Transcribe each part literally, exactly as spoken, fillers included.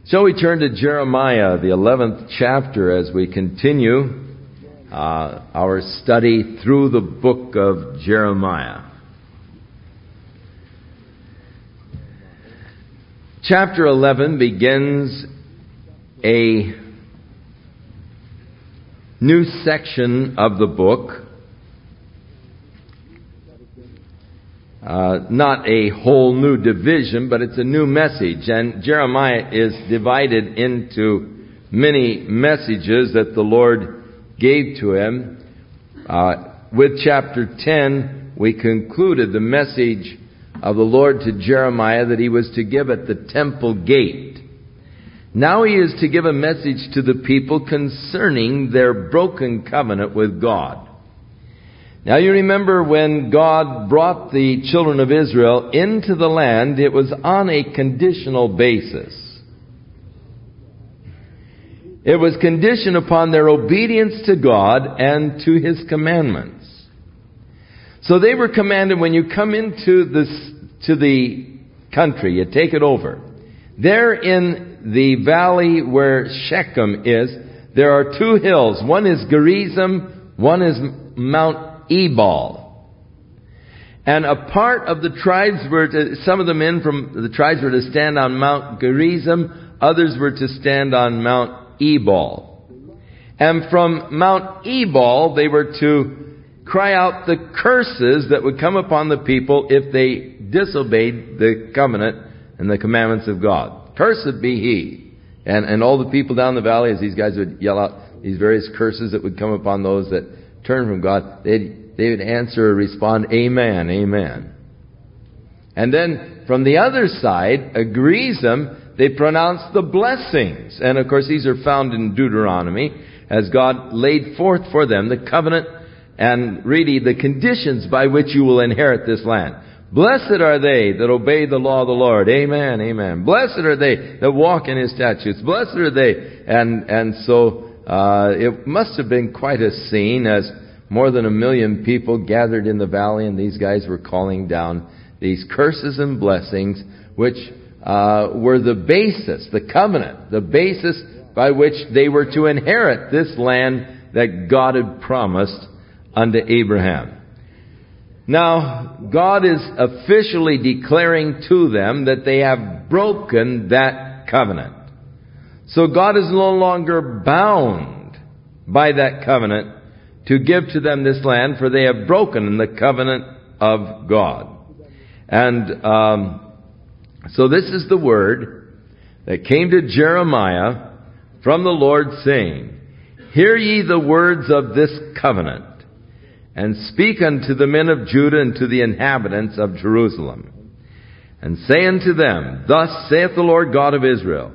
Shall we turn to Jeremiah, the eleventh chapter, as we continue uh, our study through the book of Jeremiah. Chapter eleven begins a new section of the book. Uh, not a whole new division, but it's a new message. And Jeremiah is divided into many messages that the Lord gave to him. Uh, with chapter ten, we concluded the message of the Lord to Jeremiah that he was to give at the temple gate. Now he is to give a message to the people concerning their broken covenant with God. Now you remember when God brought the children of Israel into the land, it was on a conditional basis. It was conditioned upon their obedience to God and to His commandments. So they were commanded, when you come into this, to the country, you take it over. There in the valley where Shechem is, there are two hills. One is Gerizim, one is Mount Ebal. And a part of the tribes were to, some of the men from the tribes were to stand on Mount Gerizim, others were to stand on Mount Ebal. And from Mount Ebal, they were to cry out the curses that would come upon the people if they disobeyed the covenant and the commandments of God. Cursed be he. And, and all the people down the valley, as these guys would yell out these various curses that would come upon those that turn from God, they'd, they would answer or respond, Amen, Amen. And then from the other side, a Gerizim, they pronounced the blessings. And of course these are found in Deuteronomy, as God laid forth for them the covenant and really the conditions by which you will inherit this land. Blessed are they that obey the law of the Lord. Amen, Amen. Blessed are they that walk in His statutes. Blessed are they. And, and so, Uh, it must have been quite a scene as more than a million people gathered in the valley, and these guys were calling down these curses and blessings, which uh, were the basis, the covenant, the basis by which they were to inherit this land that God had promised unto Abraham. Now, God is officially declaring to them that they have broken that covenant. So God is no longer bound by that covenant to give to them this land, for they have broken the covenant of God. And um, so this is the word that came to Jeremiah from the Lord, saying, Hear ye the words of this covenant, and speak unto the men of Judah and to the inhabitants of Jerusalem, and say unto them, Thus saith the Lord God of Israel,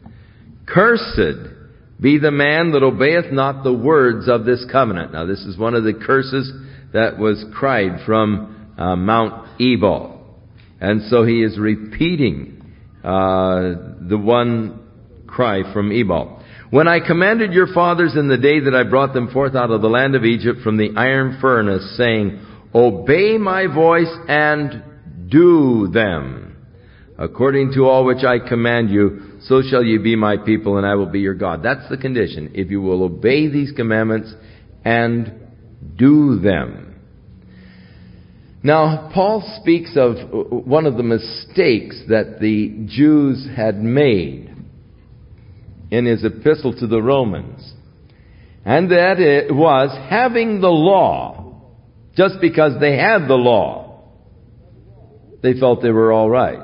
Cursed be the man that obeyeth not the words of this covenant. Now this is one of the curses that was cried from uh, Mount Ebal. And so he is repeating uh, the one cry from Ebal. When I commanded your fathers in the day that I brought them forth out of the land of Egypt from the iron furnace, saying, Obey my voice and do them, according to all which I command you, so shall you be my people, and I will be your God. That's the condition. If you will obey these commandments and do them. Now, Paul speaks of one of the mistakes that the Jews had made in his epistle to the Romans. And that it was having the law, just because they had the law, they felt they were all right.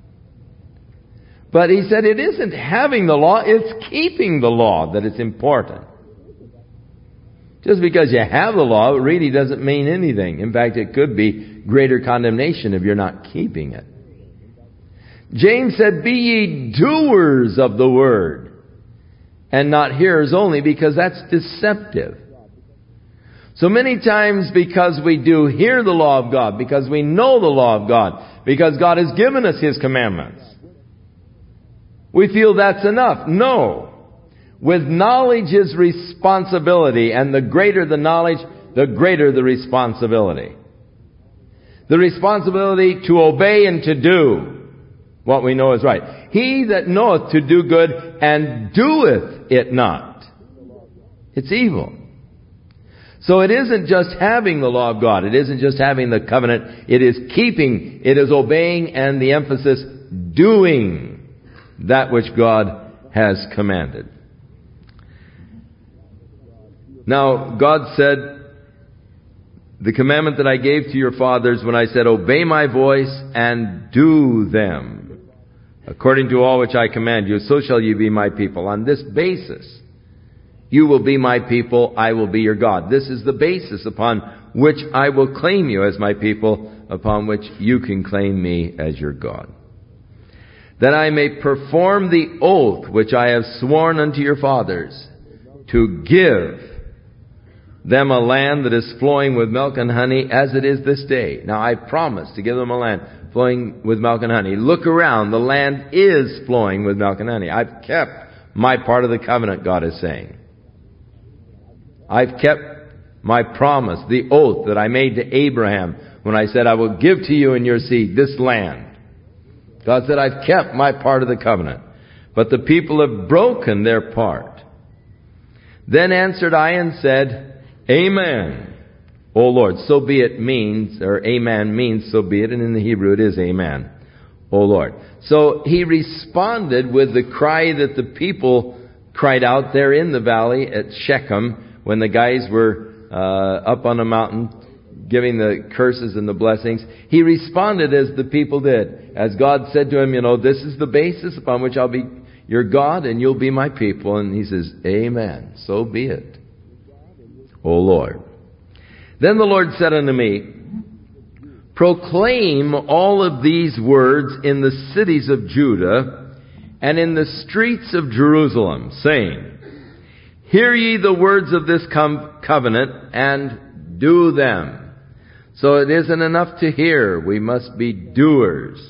But he said it isn't having the law, it's keeping the law that is important. Just because you have the law, it really doesn't mean anything. In fact, it could be greater condemnation if you're not keeping it. James said, Be ye doers of the word, and not hearers only, because that's deceptive. So many times, because we do hear the law of God, because we know the law of God, because God has given us His commandments, we feel that's enough. No. With knowledge is responsibility, and the greater the knowledge, the greater the responsibility. The responsibility to obey and to do what we know is right. He that knoweth to do good and doeth it not, it's evil. So it isn't just having the law of God. It isn't just having the covenant. It is keeping, it is obeying, and the emphasis, doing that which God has commanded. Now, God said, the commandment that I gave to your fathers when I said, obey my voice and do them, according to all which I command you, so shall you be my people. On this basis, you will be my people, I will be your God. This is the basis upon which I will claim you as my people, upon which you can claim me as your God. That I may perform the oath which I have sworn unto your fathers, to give them a land that is flowing with milk and honey, as it is this day. Now I promise to give them a land flowing with milk and honey. Look around, the land is flowing with milk and honey. I've kept my part of the covenant, God is saying. I've kept my promise, the oath that I made to Abraham when I said, I will give to you and your seed this land. God said, I've kept my part of the covenant. But the people have broken their part. Then answered I and said, Amen, O Lord. So be it means, or amen means so be it. And in the Hebrew it is amen, O Lord. So he responded with the cry that the people cried out there in the valley at Shechem, when the guys were uh, up on a mountain giving the curses and the blessings. He responded as the people did. As God said to him, you know, this is the basis upon which I'll be your God and you'll be my people. And he says, Amen. So be it, O Lord. Then the Lord said unto me, proclaim all of these words in the cities of Judah and in the streets of Jerusalem, saying, hear ye the words of this com- covenant, and do them. So it isn't enough to hear. We must be doers.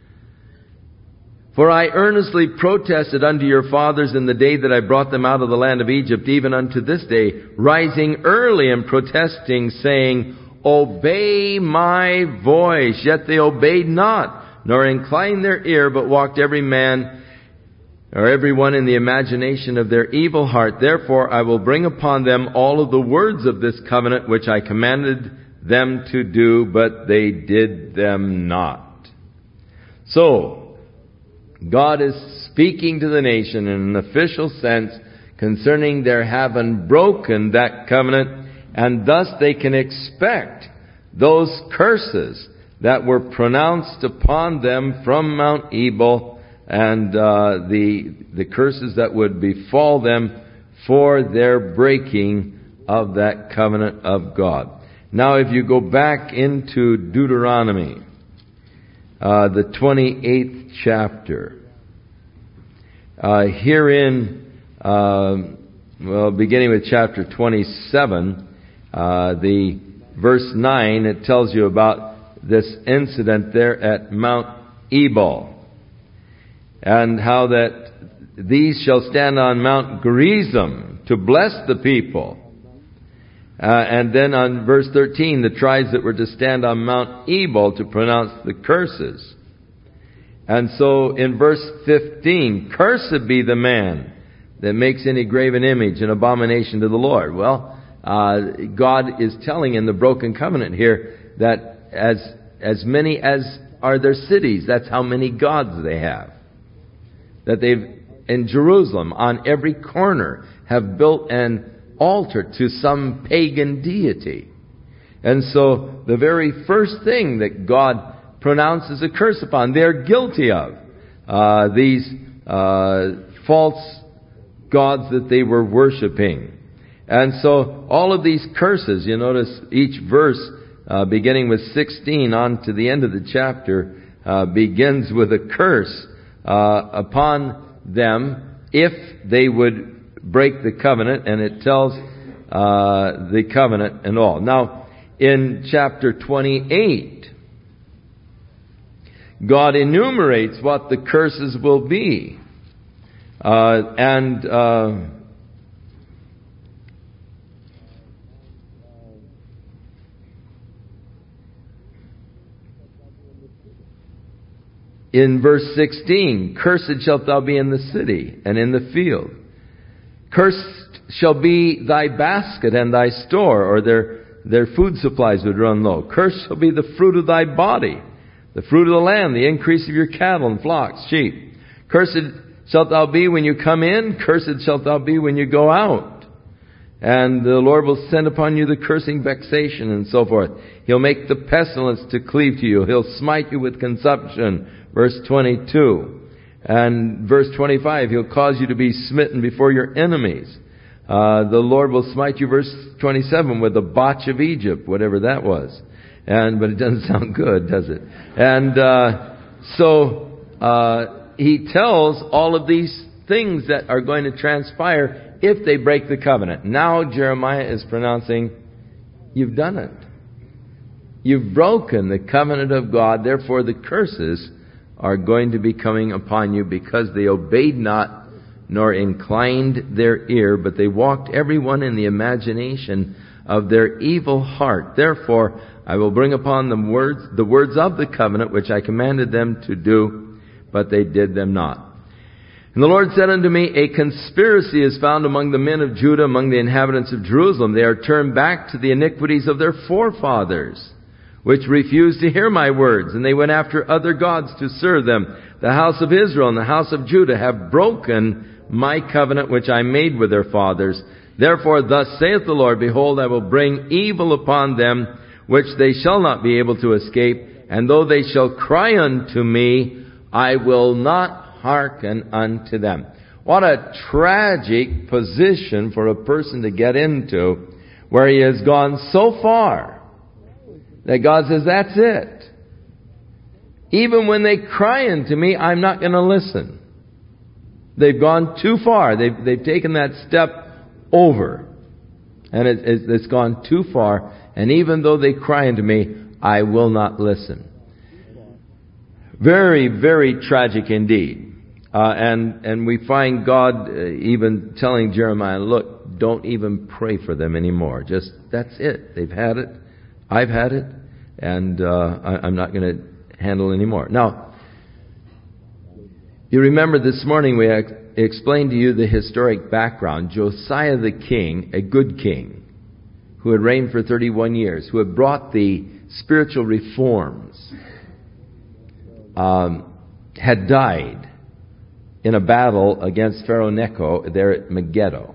For I earnestly protested unto your fathers in the day that I brought them out of the land of Egypt, even unto this day, rising early and protesting, saying, obey my voice. Yet they obeyed not, nor inclined their ear, but walked every man or everyone in the imagination of their evil heart. Therefore I will bring upon them all of the words of this covenant which I commanded them to do, but they did them not. So, God is speaking to the nation in an official sense concerning their having broken that covenant, and thus they can expect those curses that were pronounced upon them from Mount Ebal, and uh, the the curses that would befall them for their breaking of that covenant of God. Now, if you go back into Deuteronomy, uh, the twenty-eighth chapter, uh, herein, uh, well, beginning with chapter twenty-seven, uh, the verse nine, it tells you about this incident there at Mount Ebal. And how that these shall stand on Mount Gerizim to bless the people. Uh, and then on verse thirteen, the tribes that were to stand on Mount Ebal to pronounce the curses. And so in verse fifteen, cursed be the man that makes any graven image, an abomination to the Lord. Well, uh, God is telling in the broken covenant here that as as many as are their cities, that's how many gods they have. That they've, in Jerusalem, on every corner, have built an altar to some pagan deity. And so, the very first thing that God pronounces a curse upon, they're guilty of. Uh, these uh, false gods that they were worshiping. And so, all of these curses, you notice each verse, uh, beginning with sixteen on to the end of the chapter, uh, begins with a curse Uh, upon them if they would break the covenant, and it tells uh, the covenant and all. Now, in chapter twenty-eight, God enumerates what the curses will be. Uh, and uh, in verse sixteen, cursed shalt thou be in the city and in the field. Cursed shall be thy basket and thy store, or their, their food supplies would run low. Cursed shall be the fruit of thy body, the fruit of the land, the increase of your cattle and flocks, sheep. Cursed shalt thou be when you come in, cursed shalt thou be when you go out. And the Lord will send upon you the cursing vexation and so forth. He'll make the pestilence to cleave to you. He'll smite you with consumption. Verse twenty-two. And verse twenty-five, He'll cause you to be smitten before your enemies. Uh, the Lord will smite you, verse twenty-seven, with the botch of Egypt, whatever that was. And, but it doesn't sound good, does it? And, uh, so, uh, He tells all of these things that are going to transpire if they break the covenant. Now Jeremiah is pronouncing, you've done it. You've broken the covenant of God, therefore the curses are going to be coming upon you because they obeyed not nor inclined their ear, but they walked every one in the imagination of their evil heart. Therefore I will bring upon them words, the words of the covenant which I commanded them to do, but they did them not. And the Lord said unto me, a conspiracy is found among the men of Judah, among the inhabitants of Jerusalem. They are turned back to the iniquities of their forefathers, which refused to hear my words, and they went after other gods to serve them. The house of Israel and the house of Judah have broken my covenant which I made with their fathers. Therefore thus saith the Lord, behold, I will bring evil upon them, which they shall not be able to escape. And though they shall cry unto me, I will not hearken unto them. What a tragic position for a person to get into, where he has gone so far that God says, that's it. Even when they cry unto me, I'm not going to listen. They've gone too far. They've, they've taken that step over. And it, it, it's gone too far. And even though they cry unto me, I will not listen. Very, very tragic indeed. Uh, and, and we find God uh, even telling Jeremiah, look, don't even pray for them anymore. Just, that's it. They've had it. I've had it. And, uh, I, I'm not going to handle anymore. Now, you remember this morning we ex- explained to you the historic background. Josiah the king, a good king, who had reigned for thirty-one years, who had brought the spiritual reforms, um, had died in a battle against Pharaoh Necho there at Megiddo.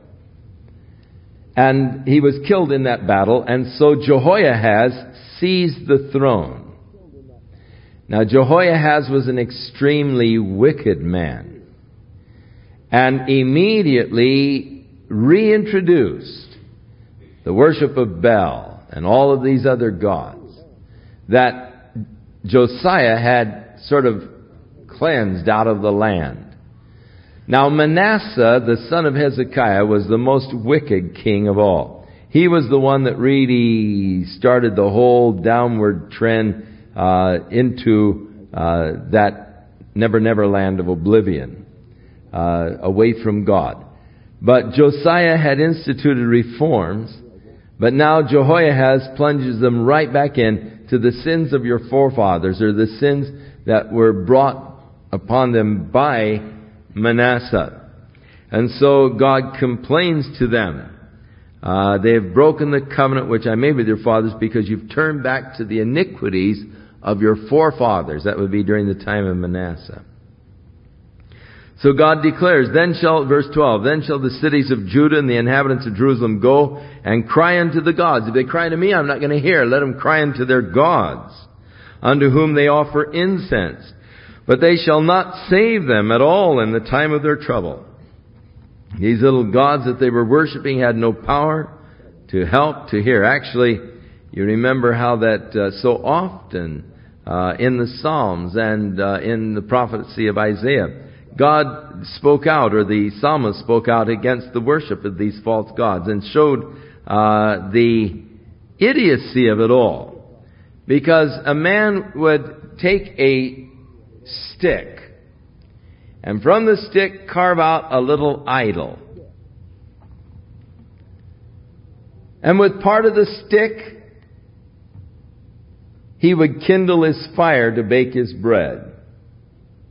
And he was killed in that battle, and so Jehoiahaz seized the throne. Now Jehoiahaz was an extremely wicked man, and immediately reintroduced the worship of Baal and all of these other gods that Josiah had sort of cleansed out of the land. Now Manasseh, the son of Hezekiah, was the most wicked king of all. He was the one that really started the whole downward trend uh, into uh, that never, never land of oblivion, uh, away from God. But Josiah had instituted reforms, but now Jehoiahaz plunges them right back in to the sins of your forefathers, or the sins that were brought upon them by Manasseh. And so God complains to them. Uh, they have broken the covenant which I made with your fathers because you've turned back to the iniquities of your forefathers. That would be during the time of Manasseh. So God declares, then shall, verse twelve, then shall the cities of Judah and the inhabitants of Jerusalem go and cry unto the gods. If they cry to me, I'm not going to hear. Let them cry unto their gods, unto whom they offer incense. But they shall not save them at all in the time of their trouble. These little gods that they were worshiping had no power to help, to hear. Actually, you remember how that uh, so often uh, in the Psalms and uh, in the prophecy of Isaiah, God spoke out, or the psalmist spoke out against the worship of these false gods and showed uh, the idiocy of it all. Because a man would take a stick, and from the stick carve out a little idol. And with part of the stick, he would kindle his fire to bake his bread.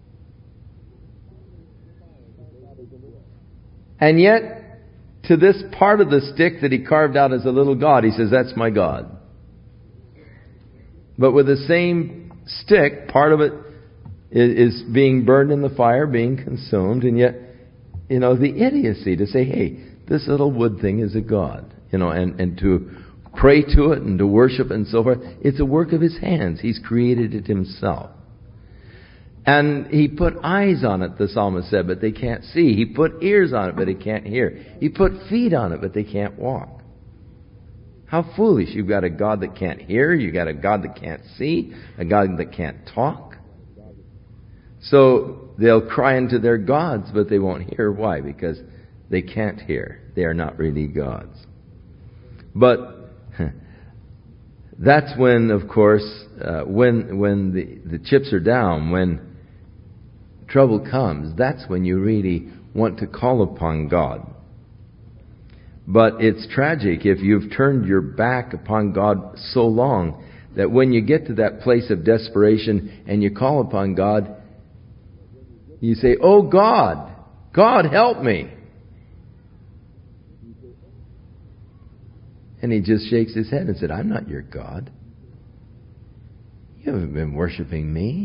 And yet, to this part of the stick that he carved out as a little god, he says, that's my God. But with the same stick, part of it is being burned in the fire, being consumed, and yet, you know, the idiocy to say, hey, this little wood thing is a god, you know, and, and to pray to it and to worship and so forth. It's a work of His hands. He's created it Himself. And He put eyes on it, the psalmist said, but they can't see. He put ears on it, but they can't hear. He put feet on it, but they can't walk. How foolish. You've got a God that can't hear. You've got a God that can't see. A God that can't talk. So they'll cry unto their gods, but they won't hear. Why? Because they can't hear. They are not really gods. But that's when, of course, uh, when when the, the chips are down, when trouble comes, that's when you really want to call upon God. But it's tragic if you've turned your back upon God so long that when you get to that place of desperation and you call upon God, you say, oh God, God help me. And He just shakes His head and said, I'm not your God. You haven't been worshiping me.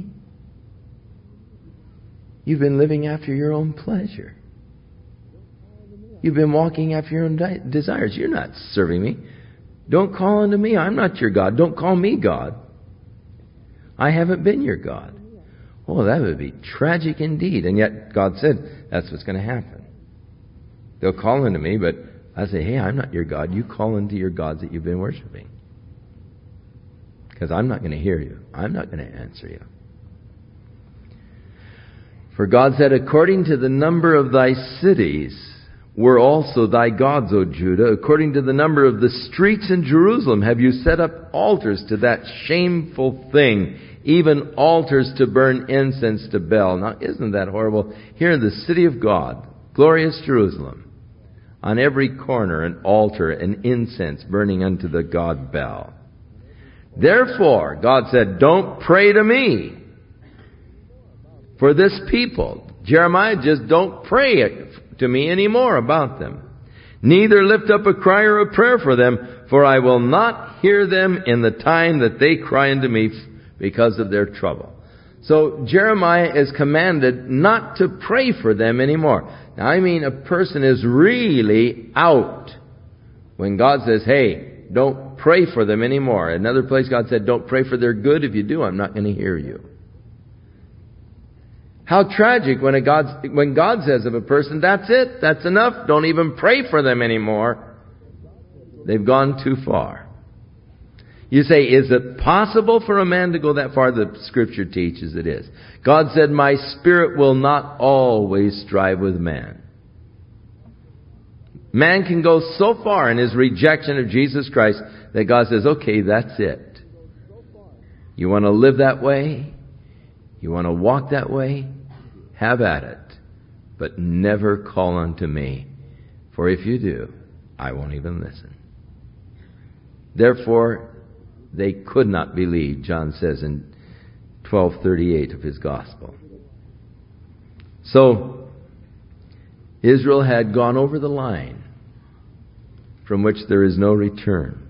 You've been living after your own pleasure. You've been walking after your own di- desires. You're not serving me. Don't call unto me. I'm not your God. Don't call me God. I haven't been your God. Oh, that would be tragic indeed. And yet God said, that's what's going to happen. They'll call unto me, but I say, hey, I'm not your God. You call unto your gods that you've been worshiping. Because I'm not going to hear you. I'm not going to answer you. For God said, according to the number of thy cities were also thy gods, O Judah. According to the number of the streets in Jerusalem have you set up altars to that shameful thing, even altars to burn incense to Baal. Now, isn't that horrible? Here in the city of God, glorious Jerusalem, on every corner an altar and incense burning unto the god Baal. Therefore, God said, don't pray to me for this people. Jeremiah, just don't pray to me anymore about them. Neither lift up a cry or a prayer for them, for I will not hear them in the time that they cry unto me because of their trouble. So Jeremiah is commanded not to pray for them anymore. Now, I mean, a person is really out when God says, hey, don't pray for them anymore. Another place God said, don't pray for their good. If you do, I'm not going to hear you. How tragic when, a God, when God says of a person, that's it, that's enough, don't even pray for them anymore. They've gone too far. You say, is it possible for a man to go that far? The Scripture teaches it is. God said, my Spirit will not always strive with man. Man can go so far in his rejection of Jesus Christ that God says, okay, that's it. You want to live that way? You want to walk that way? Have at it. But never call unto me. For if you do, I won't even listen. Therefore, they could not believe, John says in twelve thirty-eight of his gospel. So, Israel had gone over the line from which there is no return.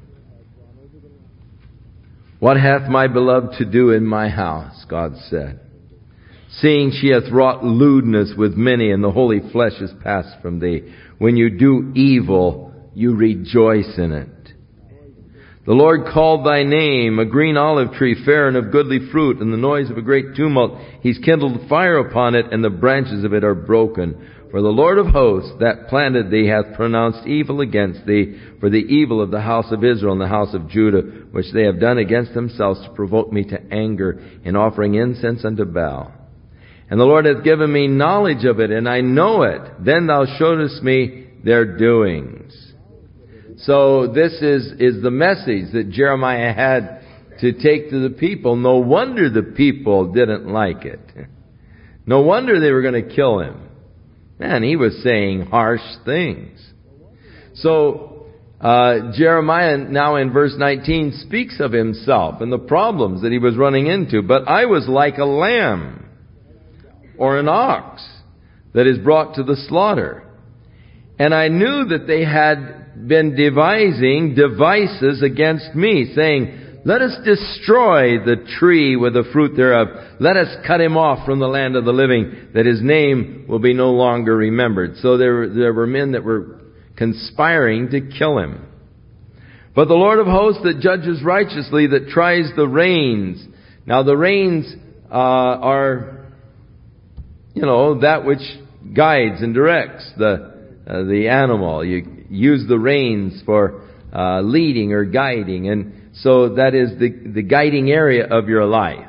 What hath my beloved to do in my house? God said. Seeing she hath wrought lewdness with many, and the holy flesh is passed from thee. When you do evil, you rejoice in it. The Lord called thy name, a green olive tree, fair and of goodly fruit, and the noise of a great tumult. He's kindled fire upon it, and the branches of it are broken. For the Lord of hosts that planted thee hath pronounced evil against thee, for the evil of the house of Israel and the house of Judah, which they have done against themselves to provoke me to anger in offering incense unto Baal. And the Lord hath given me knowledge of it, and I know it. Then thou showest me their doings. So this is, is the message that Jeremiah had to take to the people. No wonder the people didn't like it. No wonder they were going to kill him. Man, he was saying harsh things. So uh, Jeremiah now in verse nineteen speaks of himself and the problems that he was running into. But I was like a lamb or an ox that is brought to the slaughter. And I knew that they had been devising devices against me, saying, let us destroy the tree with the fruit thereof. Let us cut him off from the land of the living, that his name will be no longer remembered. So there, there were men that were conspiring to kill him. But the Lord of hosts that judges righteously, that tries the reins. Now the reins uh, are, you know, that which guides and directs the uh, the animal. You use the reins for uh, leading or guiding, and so that is the the guiding area of your life.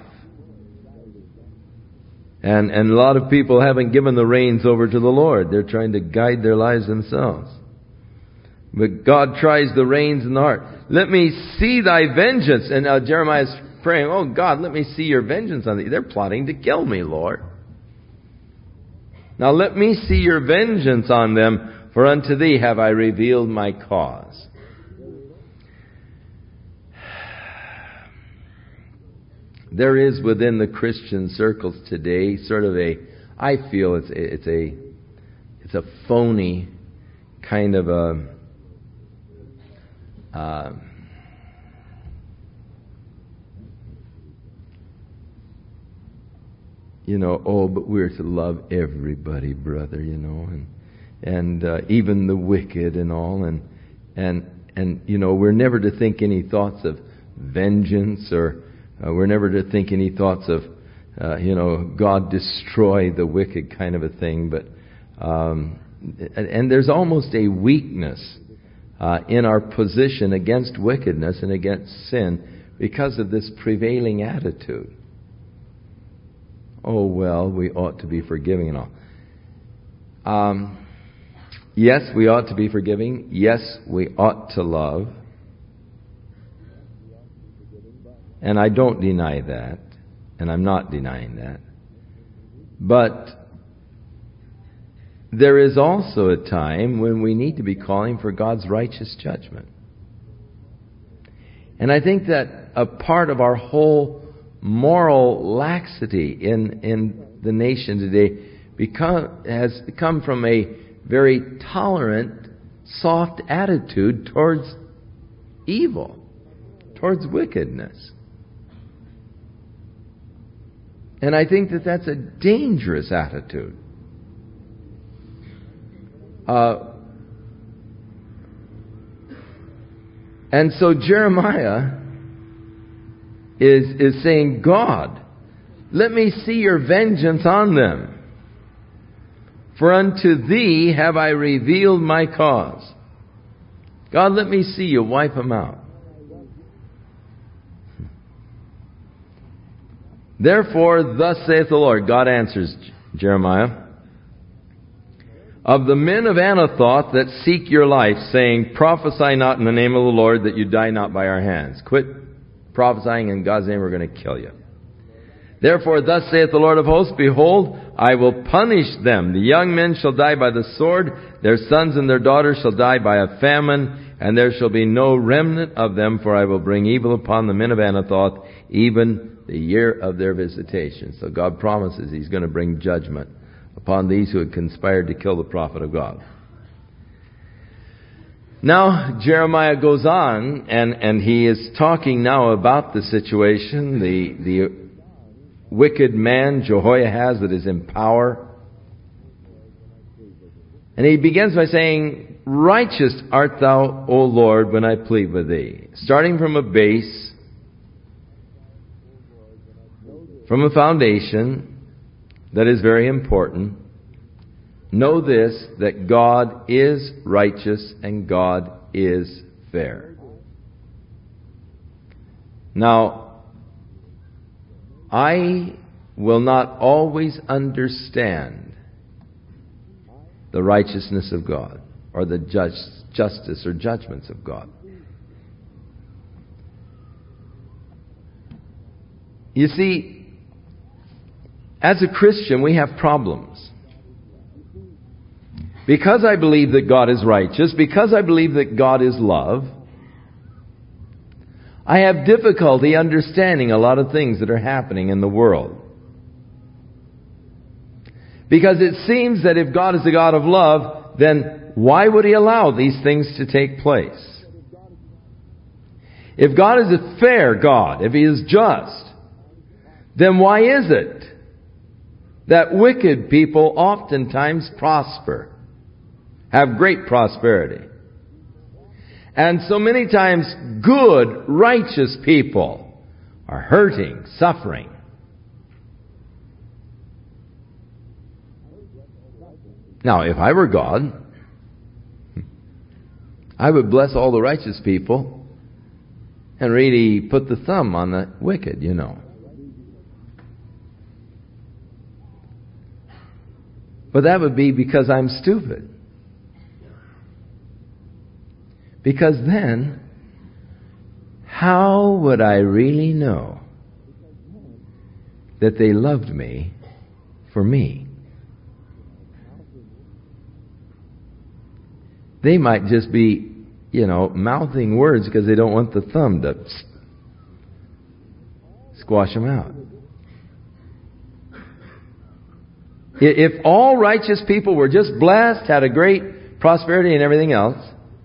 And and a lot of people haven't given the reins over to the Lord. They're trying to guide their lives themselves. But God tries the reins in the heart. Let me see thy vengeance. And uh, Jeremiah's praying, oh God, let me see your vengeance on thee. They're plotting to kill me, Lord. Now let me see your vengeance on them, for unto thee have I revealed my cause. There is within the Christian circles today sort of a, I feel it's a, it's a, it's a phony kind of a, uh, you know, oh, but we're to love everybody, brother, you know, and and uh, even the wicked and all, and and and you know, we're never to think any thoughts of vengeance, or uh, we're never to think any thoughts of, uh, you know, God destroy the wicked kind of a thing. But um, and, and there's almost a weakness uh, in our position against wickedness and against sin because of this prevailing attitude. Oh, well, we ought to be forgiving and all. Um, yes, we ought to be forgiving. Yes, we ought to love. And I don't deny that. And I'm not denying that. But there is also a time when we need to be calling for God's righteous judgment. And I think that a part of our whole moral laxity in in the nation today become, has come from a very tolerant, soft attitude towards evil, towards wickedness. And I think that that's a dangerous attitude. Uh, and so Jeremiah is is saying, God, let me see your vengeance on them. For unto thee have I revealed my cause. God, let me see you wipe them out. Therefore, thus saith the Lord. God answers Jeremiah. Of the men of Anathoth that seek your life, saying, prophesy not in the name of the Lord, that you die not by our hands. Quit prophesying in God's name, we're going to kill you. Therefore, thus saith the Lord of hosts, behold, I will punish them. The young men shall die by the sword, their sons and their daughters shall die by a famine, and there shall be no remnant of them, for I will bring evil upon the men of Anathoth, even the year of their visitation. So God promises He's going to bring judgment upon these who had conspired to kill the prophet of God. Now, Jeremiah goes on, and, and he is talking now about the situation, the, the wicked man, Jehoiahaz, that is in power. And he begins by saying, righteous art thou, O Lord, when I plead with thee. Starting from a base, from a foundation that is very important. Know this, that God is righteous and God is fair. Now, I will not always understand the righteousness of God or the just, justice or judgments of God. You see, as a Christian, we have problems. Because I believe that God is righteous, because I believe that God is love, I have difficulty understanding a lot of things that are happening in the world. Because it seems that if God is a God of love, then why would He allow these things to take place? If God is a fair God, if He is just, then why is it that wicked people oftentimes prosper, have great prosperity? And so many times good, righteous people are hurting, suffering. Now, if I were God, I would bless all the righteous people and really put the thumb on the wicked, you know. But that would be because I'm stupid. Because then, how would I really know that they loved me for me? They might just be, you know, mouthing words because they don't want the thumb to squash them out. If all righteous people were just blessed, had a great prosperity and everything else,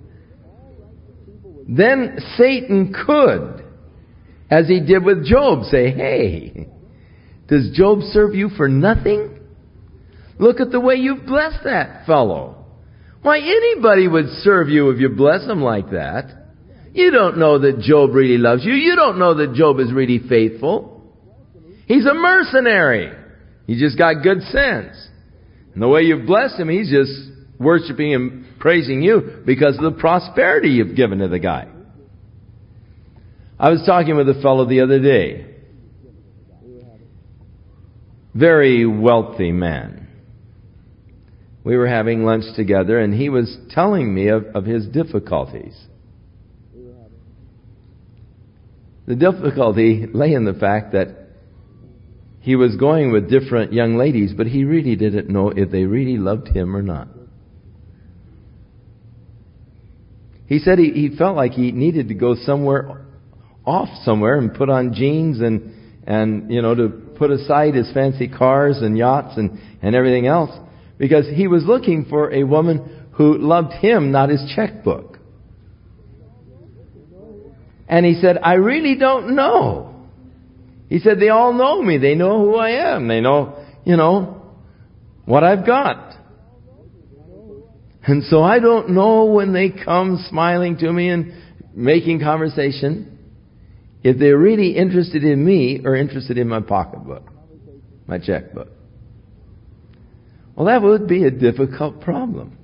then Satan could, as he did with Job, say, hey, does Job serve you for nothing? Look at the way you've blessed that fellow. Why, anybody would serve you if you bless him like that. You don't know that Job really loves you. You don't know that Job is really faithful. He's a mercenary. He just got good sense. And the way you've blessed him, he's just worshiping and praising you because of the prosperity you've given to the guy. I was talking with a fellow the other day. Very wealthy man. We were having lunch together and he was telling me of, of his difficulties. The difficulty lay in the fact that he was going with different young ladies, but he really didn't know if they really loved him or not. He said he, he felt like he needed to go somewhere, off somewhere, and put on jeans and, and you know, to put aside his fancy cars and yachts and, and everything else, because he was looking for a woman who loved him, not his checkbook. And he said, I really don't know. He said, they all know me. They know who I am. They know, you know, what I've got. And so I don't know when they come smiling to me and making conversation if they're really interested in me or interested in my pocketbook, my checkbook. Well, that would be a difficult problem.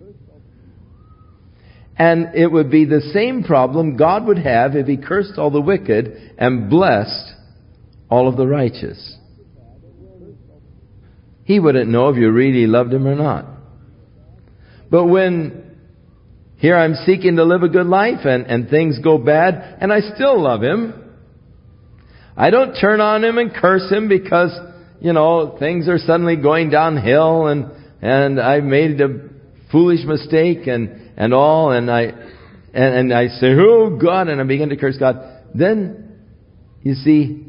And it would be the same problem God would have if He cursed all the wicked and blessed all of the righteous. He wouldn't know if you really loved Him or not. But when here I'm seeking to live a good life and, and things go bad and I still love Him, I don't turn on Him and curse Him because, you know, things are suddenly going downhill and, and I've made a foolish mistake and, and all and I, and, and I say, oh God, and I begin to curse God. Then, you see,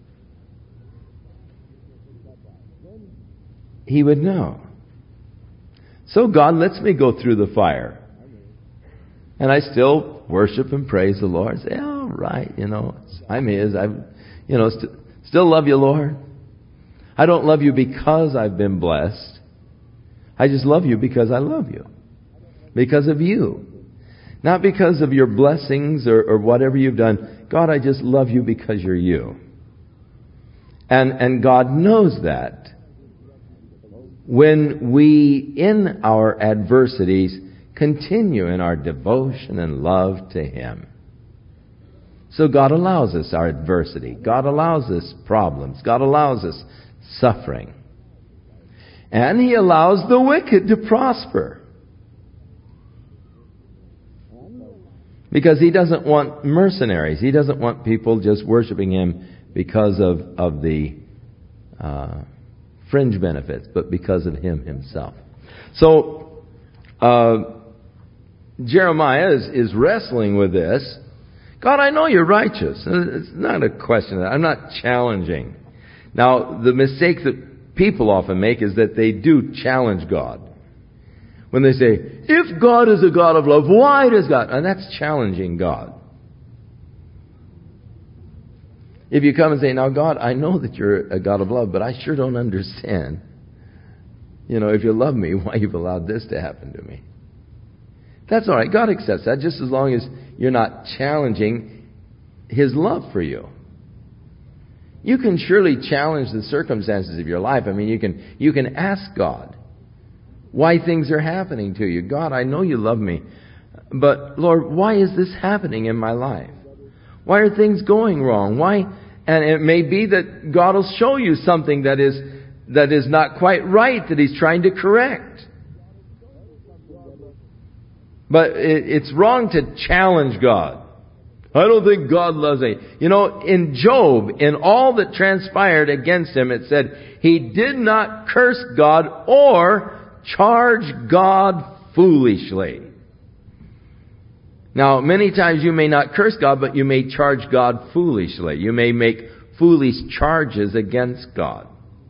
He would know. So God lets me go through the fire. And I still worship and praise the Lord. Say, all right, you know, I'm His. I, you know, st- still love you, Lord. I don't love you because I've been blessed. I just love you because I love you. Because of you. Not because of your blessings or, or whatever you've done. God, I just love you because you're you. And, and God knows that. When we, in our adversities, continue in our devotion and love to Him. So God allows us our adversity. God allows us problems. God allows us suffering. And He allows the wicked to prosper. Because He doesn't want mercenaries. He doesn't want people just worshiping Him because of, of the uh, fringe benefits, but because of Him Himself. So, uh, Jeremiah is, is wrestling with this. God, I know you're righteous. It's not a question. I'm not challenging. Now, the mistake that people often make is that they do challenge God. When they say, if God is a God of love, why does God? And that's challenging God. If you come and say, now God, I know that you're a God of love, but I sure don't understand. You know, if you love me, why you've allowed this to happen to me. That's all right. God accepts that just as long as you're not challenging His love for you. You can surely challenge the circumstances of your life. I mean, you can, you can ask God why things are happening to you. God, I know you love me, but Lord, why is this happening in my life? Why are things going wrong? Why? And it may be that God will show you something that is that is not quite right, that He's trying to correct. But it, it's wrong to challenge God. I don't think God loves me. You know, in Job, in all that transpired against him, it said, he did not curse God or charge God foolishly. Now, many times you may not curse God, but you may charge God foolishly. You may make foolish charges against God.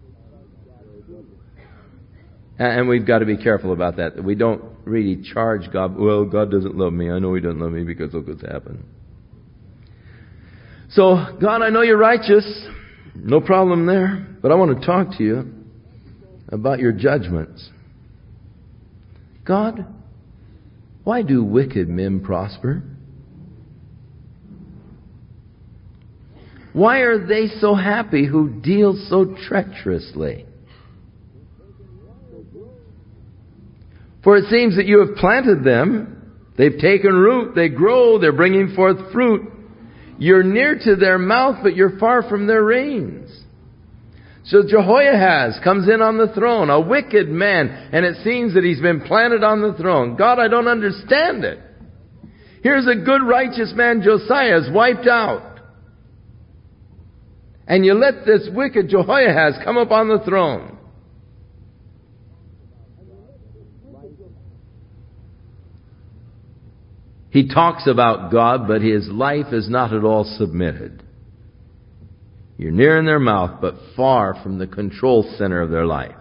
And we've got to be careful about that, that we don't really charge God. Well, God doesn't love me. I know He doesn't love me because look what's happened. So, God, I know you're righteous. No problem there. But I want to talk to you about your judgments. God, why do wicked men prosper? Why are they so happy who deal so treacherously? For it seems that you have planted them. They've taken root. They grow. They're bringing forth fruit. You're near to their mouth, but you're far from their reins. So Jehoiahaz comes in on the throne, a wicked man, and it seems that he's been planted on the throne. God, I don't understand it. Here's a good, righteous man, Josiah, is wiped out. And you let this wicked Jehoiahaz come up on the throne. He talks about God, but his life is not at all submitted. You're near in their mouth, but far from the control center of their life.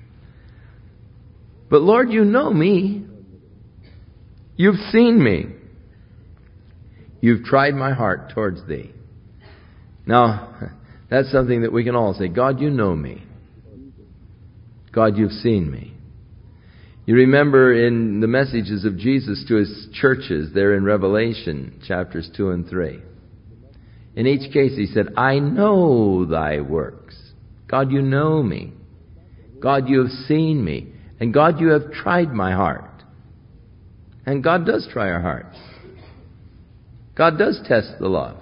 But Lord, you know me. You've seen me. You've tried my heart towards thee. Now, that's something that we can all say. God, you know me. God, you've seen me. You remember in the messages of Jesus to His churches there in Revelation chapters two and three. In each case He said, I know thy works. God, you know me. God, you have seen me. And God, you have tried my heart. And God does try our hearts. God does test the love.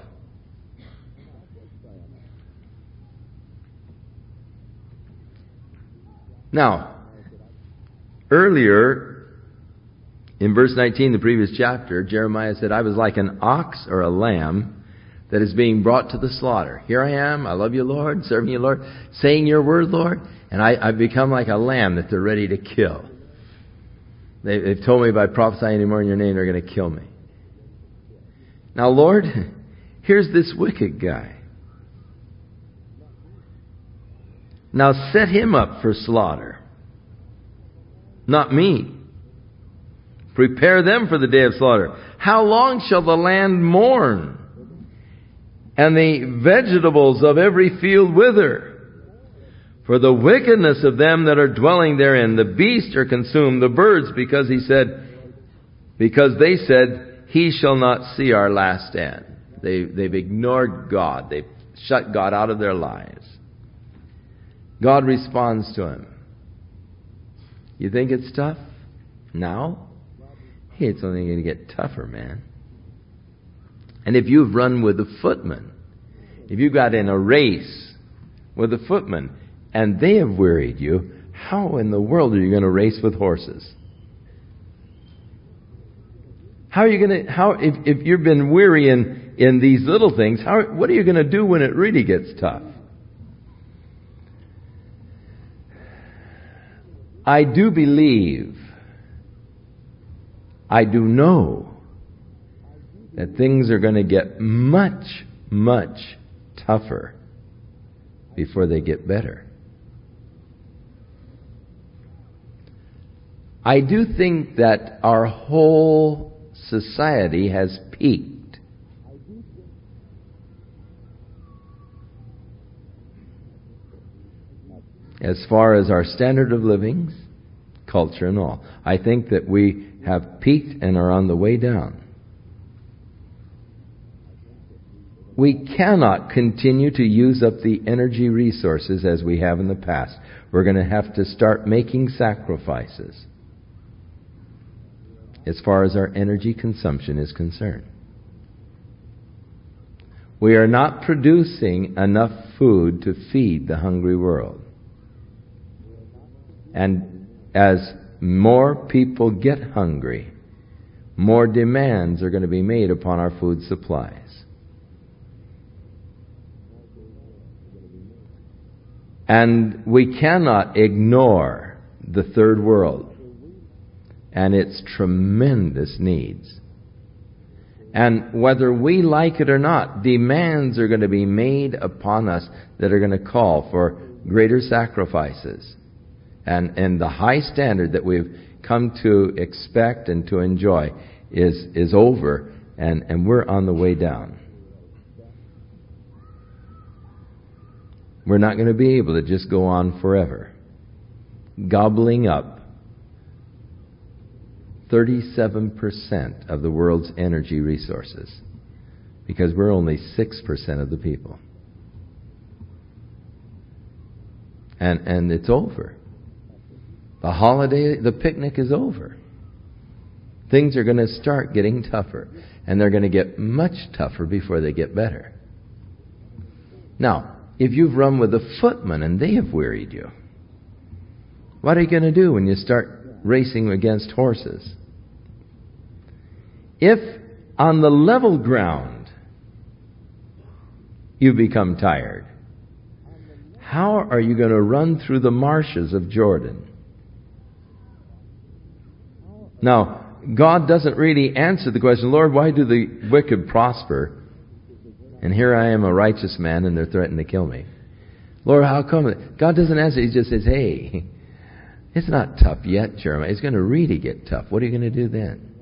Now, earlier, in verse nineteen, the previous chapter, Jeremiah said, I was like an ox or a lamb that is being brought to the slaughter. Here I am, I love you, Lord, serving you, Lord, saying your word, Lord, and I, I've become like a lamb that they're ready to kill. They, they've told me if I prophesy anymore in your name, they're going to kill me. Now, Lord, here's this wicked guy. Now set him up for slaughter. Not me. Prepare them for the day of slaughter. How long shall the land mourn, and the vegetables of every field wither? For the wickedness of them that are dwelling therein, the beasts are consumed, the birds, because he said, because they said, he shall not see our last end. They, they've ignored God. They've shut God out of their lives. God responds to him. You think it's tough? Now? Hey, it's only going to get tougher, man. And if you've run with the footmen, if you got in a race with the footmen, and they have wearied you, how in the world are you going to race with horses? How are you going to, how, if, if you've been weary in, in these little things, how, what are you going to do when it really gets tough? I do believe, I do know that things are going to get much, much tougher before they get better. I do think that our whole society has peaked. As far as our standard of living, culture and all. I think that we have peaked and are on the way down. We cannot continue to use up the energy resources as we have in the past. We're going to have to start making sacrifices as far as our energy consumption is concerned. We are not producing enough food to feed the hungry world. And as more people get hungry, more demands are going to be made upon our food supplies. And we cannot ignore the third world and its tremendous needs. And whether we like it or not, demands are going to be made upon us that are going to call for greater sacrifices. And, and the high standard that we've come to expect and to enjoy is, is over, and, and we're on the way down. We're not going to be able to just go on forever, gobbling up thirty-seven percent of the world's energy resources, because we're only six percent of the people. And, and it's over. The holiday, the picnic is over. Things are going to start getting tougher, and they're going to get much tougher before they get better. Now, if you've run with a footman and they have wearied you, what are you going to do when you start racing against horses? If on the level ground you become tired, how are you going to run through the marshes of Jordan? Now, God doesn't really answer the question, Lord, why do the wicked prosper? And here I am, a righteous man, and they're threatening to kill me. Lord, how come? God doesn't answer. He just says, hey, it's not tough yet, Jeremiah. It's going to really get tough. What are you going to do then?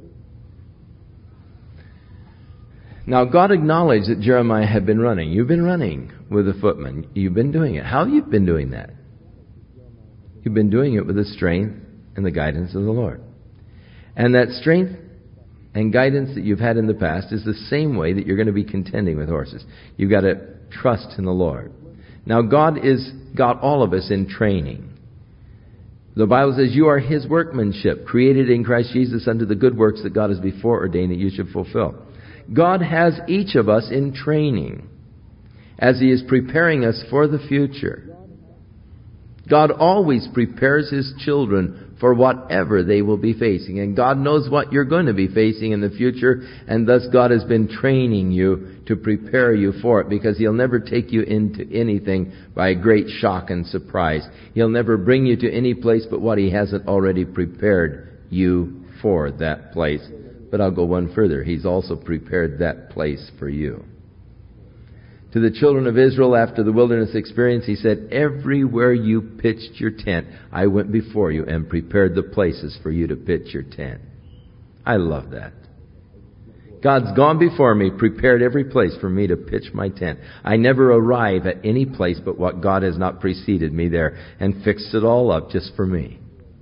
Now, God acknowledged that Jeremiah had been running. You've been running with a footman. You've been doing it. How have you been doing that? You've been doing it with the strength and the guidance of the Lord. And that strength and guidance that you've had in the past is the same way that you're going to be contending with horses. You've got to trust in the Lord. Now, God is got all of us in training. The Bible says you are His workmanship, created in Christ Jesus unto the good works that God has before ordained that you should fulfill. God has each of us in training as He is preparing us for the future. God always prepares His children for whatever they will be facing. And God knows what you're going to be facing in the future, and thus God has been training you to prepare you for it, because He'll never take you into anything by a great shock and surprise. He'll never bring you to any place but what He hasn't already prepared you for that place. But I'll go one further. He's also prepared that place for you. To the children of Israel after the wilderness experience, He said, everywhere you pitched your tent, I went before you and prepared the places for you to pitch your tent. I love that. God's gone before me, prepared every place for me to pitch my tent. I never arrive at any place but what God has not preceded me there and fixed it all up just for me.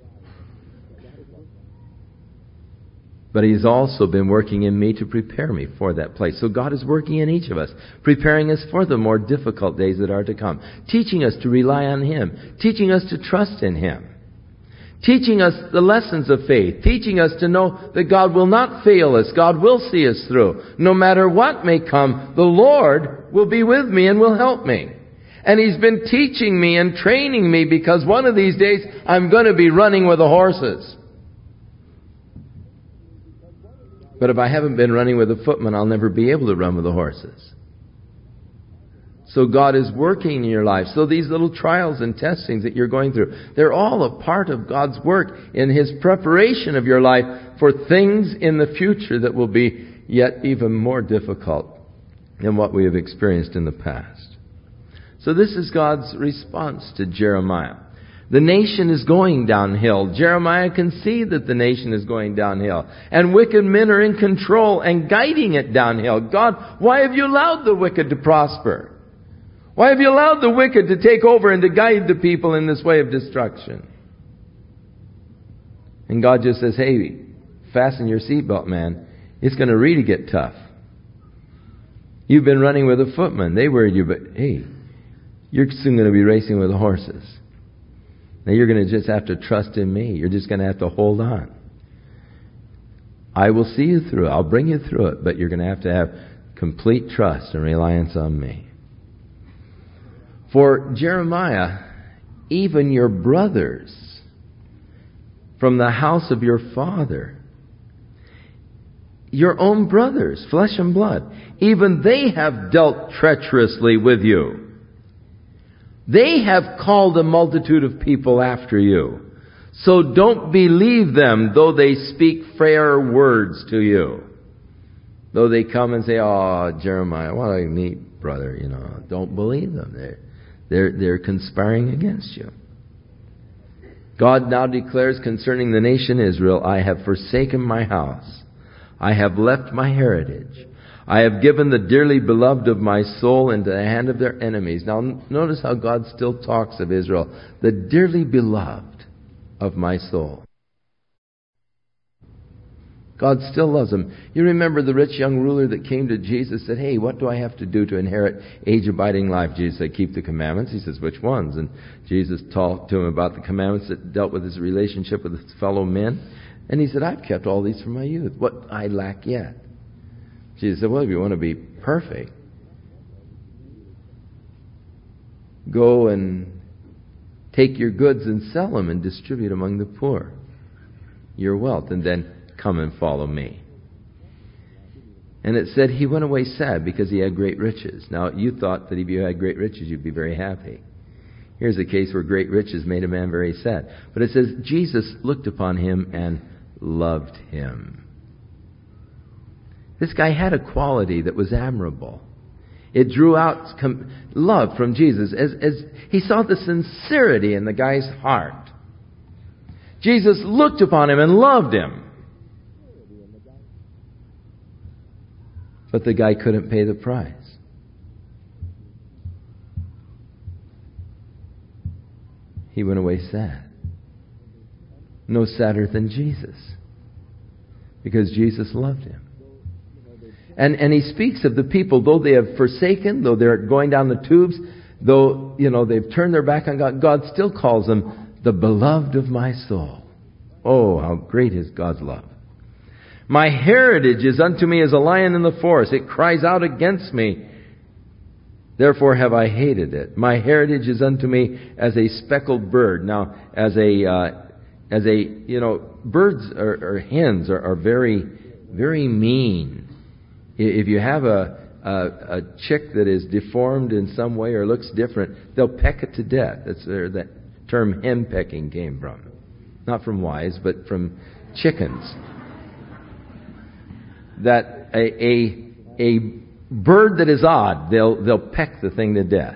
But He's also been working in me to prepare me for that place. So God is working in each of us, preparing us for the more difficult days that are to come, teaching us to rely on Him, teaching us to trust in Him, teaching us the lessons of faith, teaching us to know that God will not fail us. God will see us through. No matter what may come, the Lord will be with me and will help me. And He's been teaching me and training me, because one of these days I'm going to be running with the horses. But if I haven't been running with a footman, I'll never be able to run with the horses. So God is working in your life. So these little trials and testings that you're going through, they're all a part of God's work in His preparation of your life for things in the future that will be yet even more difficult than what we have experienced in the past. So this is God's response to Jeremiah. The nation is going downhill. Jeremiah can see that the nation is going downhill. And wicked men are in control and guiding it downhill. God, why have you allowed the wicked to prosper? Why have you allowed the wicked to take over and to guide the people in this way of destruction? And God just says, hey, fasten your seatbelt, man. It's going to really get tough. You've been running with a footman. They worried you, but hey, you're soon going to be racing with the horses. Now you're going to just have to trust in me. You're just going to have to hold on. I will see you through it. I'll bring you through it, but you're going to have to have complete trust and reliance on me. For Jeremiah, even your brothers from the house of your father, your own brothers, flesh and blood, even they have dealt treacherously with you. They have called a multitude of people after you. So don't believe them, though they speak fair words to you. Though they come and say, oh, Jeremiah, what a neat brother, you know. Don't believe them. They're, they're, they're conspiring against you. God now declares concerning the nation Israel, I have forsaken my house. I have left my heritage. I have given the dearly beloved of my soul into the hand of their enemies. Now notice how God still talks of Israel. The dearly beloved of my soul. God still loves them. You remember the rich young ruler that came to Jesus and said, hey, what do I have to do to inherit age-abiding life? Jesus said, keep the commandments. He says, which ones? And Jesus talked to him about the commandments that dealt with his relationship with his fellow men. And he said, I've kept all these from my youth. What I lack yet? Jesus said, well, if you want to be perfect, go and take your goods and sell them and distribute among the poor your wealth, and then come and follow me. And it said he went away sad because he had great riches. Now, you thought that if you had great riches, you'd be very happy. Here's a case where great riches made a man very sad. But it says Jesus looked upon him and loved him. This guy had a quality that was admirable. It drew out com- love from Jesus as, as he saw the sincerity in the guy's heart. Jesus looked upon him and loved him. But the guy couldn't pay the price. He went away sad. No sadder than Jesus. Because Jesus loved him. And and he speaks of the people, though they have forsaken, though they're going down the tubes, though, you know, they've turned their back on God, God still calls them the beloved of my soul. Oh, how great is God's love. My heritage is unto me as a lion in the forest. It cries out against me. Therefore have I hated it. My heritage is unto me as a speckled bird. Now, as a, uh, as a, you know, birds or, or hens are, are very, very mean. If you have a, a, a chick that is deformed in some way or looks different, they'll peck it to death. That's where that term hen pecking came from. Not from wives, but from chickens. That a, a, a bird that is odd, they'll, they'll peck the thing to death.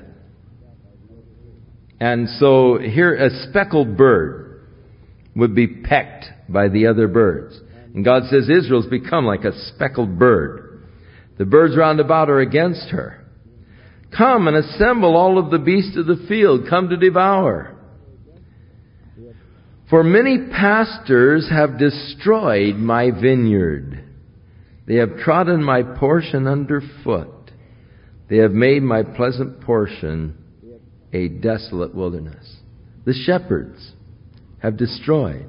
And so here a speckled bird would be pecked by the other birds. And God says Israel's become like a speckled bird. The birds round about are against her. Come and assemble all of the beasts of the field. Come to devour. For many pastors have destroyed my vineyard. They have trodden my portion underfoot. They have made my pleasant portion a desolate wilderness. The shepherds have destroyed.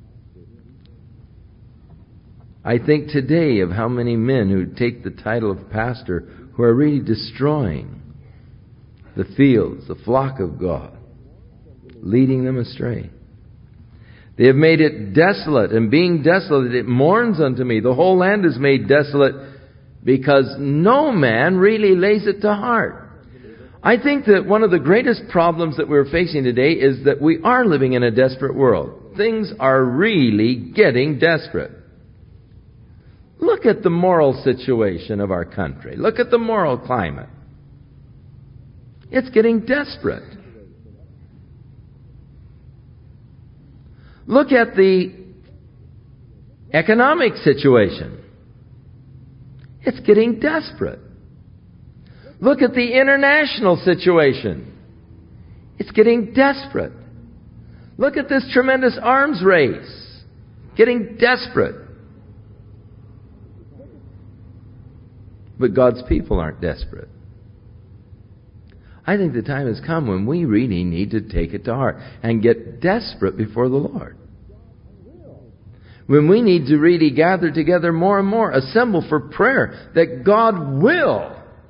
I think today of how many men who take the title of pastor who are really destroying the fields, the flock of God, leading them astray. They have made it desolate, and being desolate, it mourns unto me. The whole land is made desolate because no man really lays it to heart. I think that one of the greatest problems that we're facing today is that we are living in a desperate world. Things are really getting desperate. Look at the moral situation of our country. Look at the moral climate. It's getting desperate. Look at the economic situation. It's getting desperate. Look at the international situation. It's getting desperate. Look at this tremendous arms race. Getting desperate. But God's people aren't desperate. I think the time has come when we really need to take it to heart and get desperate before the Lord. When we need to really gather together more and more, assemble for prayer, that God will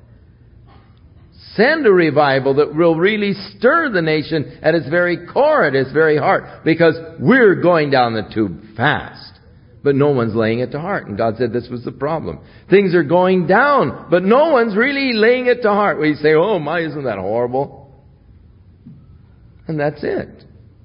send a revival that will really stir the nation at its very core, at its very heart, because we're going down the tube fast. But no one's laying it to heart. And God said this was the problem. Things are going down, but no one's really laying it to heart. We say, oh my, isn't that horrible? And that's it.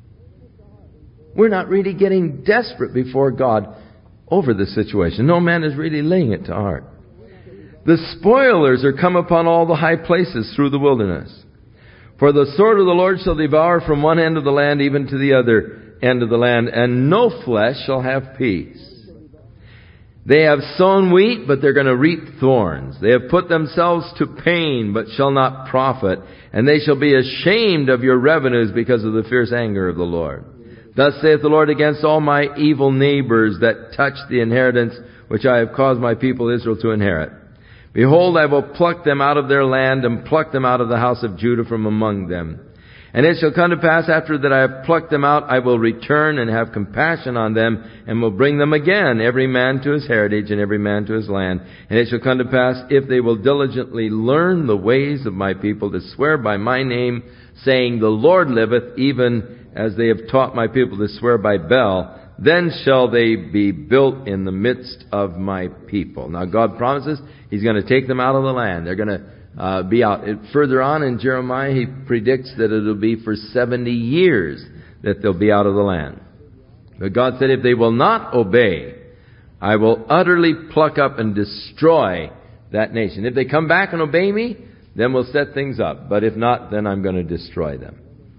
We're not really getting desperate before God over the situation. No man is really laying it to heart. The spoilers are come upon all the high places through the wilderness. For the sword of the Lord shall devour from one end of the land even to the other end of the land, and no flesh shall have peace. They have sown wheat, but they're going to reap thorns. They have put themselves to pain, but shall not profit. And they shall be ashamed of your revenues because of the fierce anger of the Lord. Thus saith the Lord against all my evil neighbors that touch the inheritance which I have caused my people Israel to inherit. Behold, I will pluck them out of their land, and pluck them out of the house of Judah from among them. And it shall come to pass, after that I have plucked them out, I will return and have compassion on them, and will bring them again, every man to his heritage, and every man to his land. And it shall come to pass, if they will diligently learn the ways of my people, to swear by my name, saying, the Lord liveth, even as they have taught my people to swear by Baal, then shall they be built in the midst of my people. Now God promises He's going to take them out of the land. They're going to uh, be out. It, further on in Jeremiah, He predicts that it'll be for seventy years that they'll be out of the land. But God said, if they will not obey, I will utterly pluck up and destroy that nation. If they come back and obey me, then we'll set things up. But if not, then I'm going to destroy them.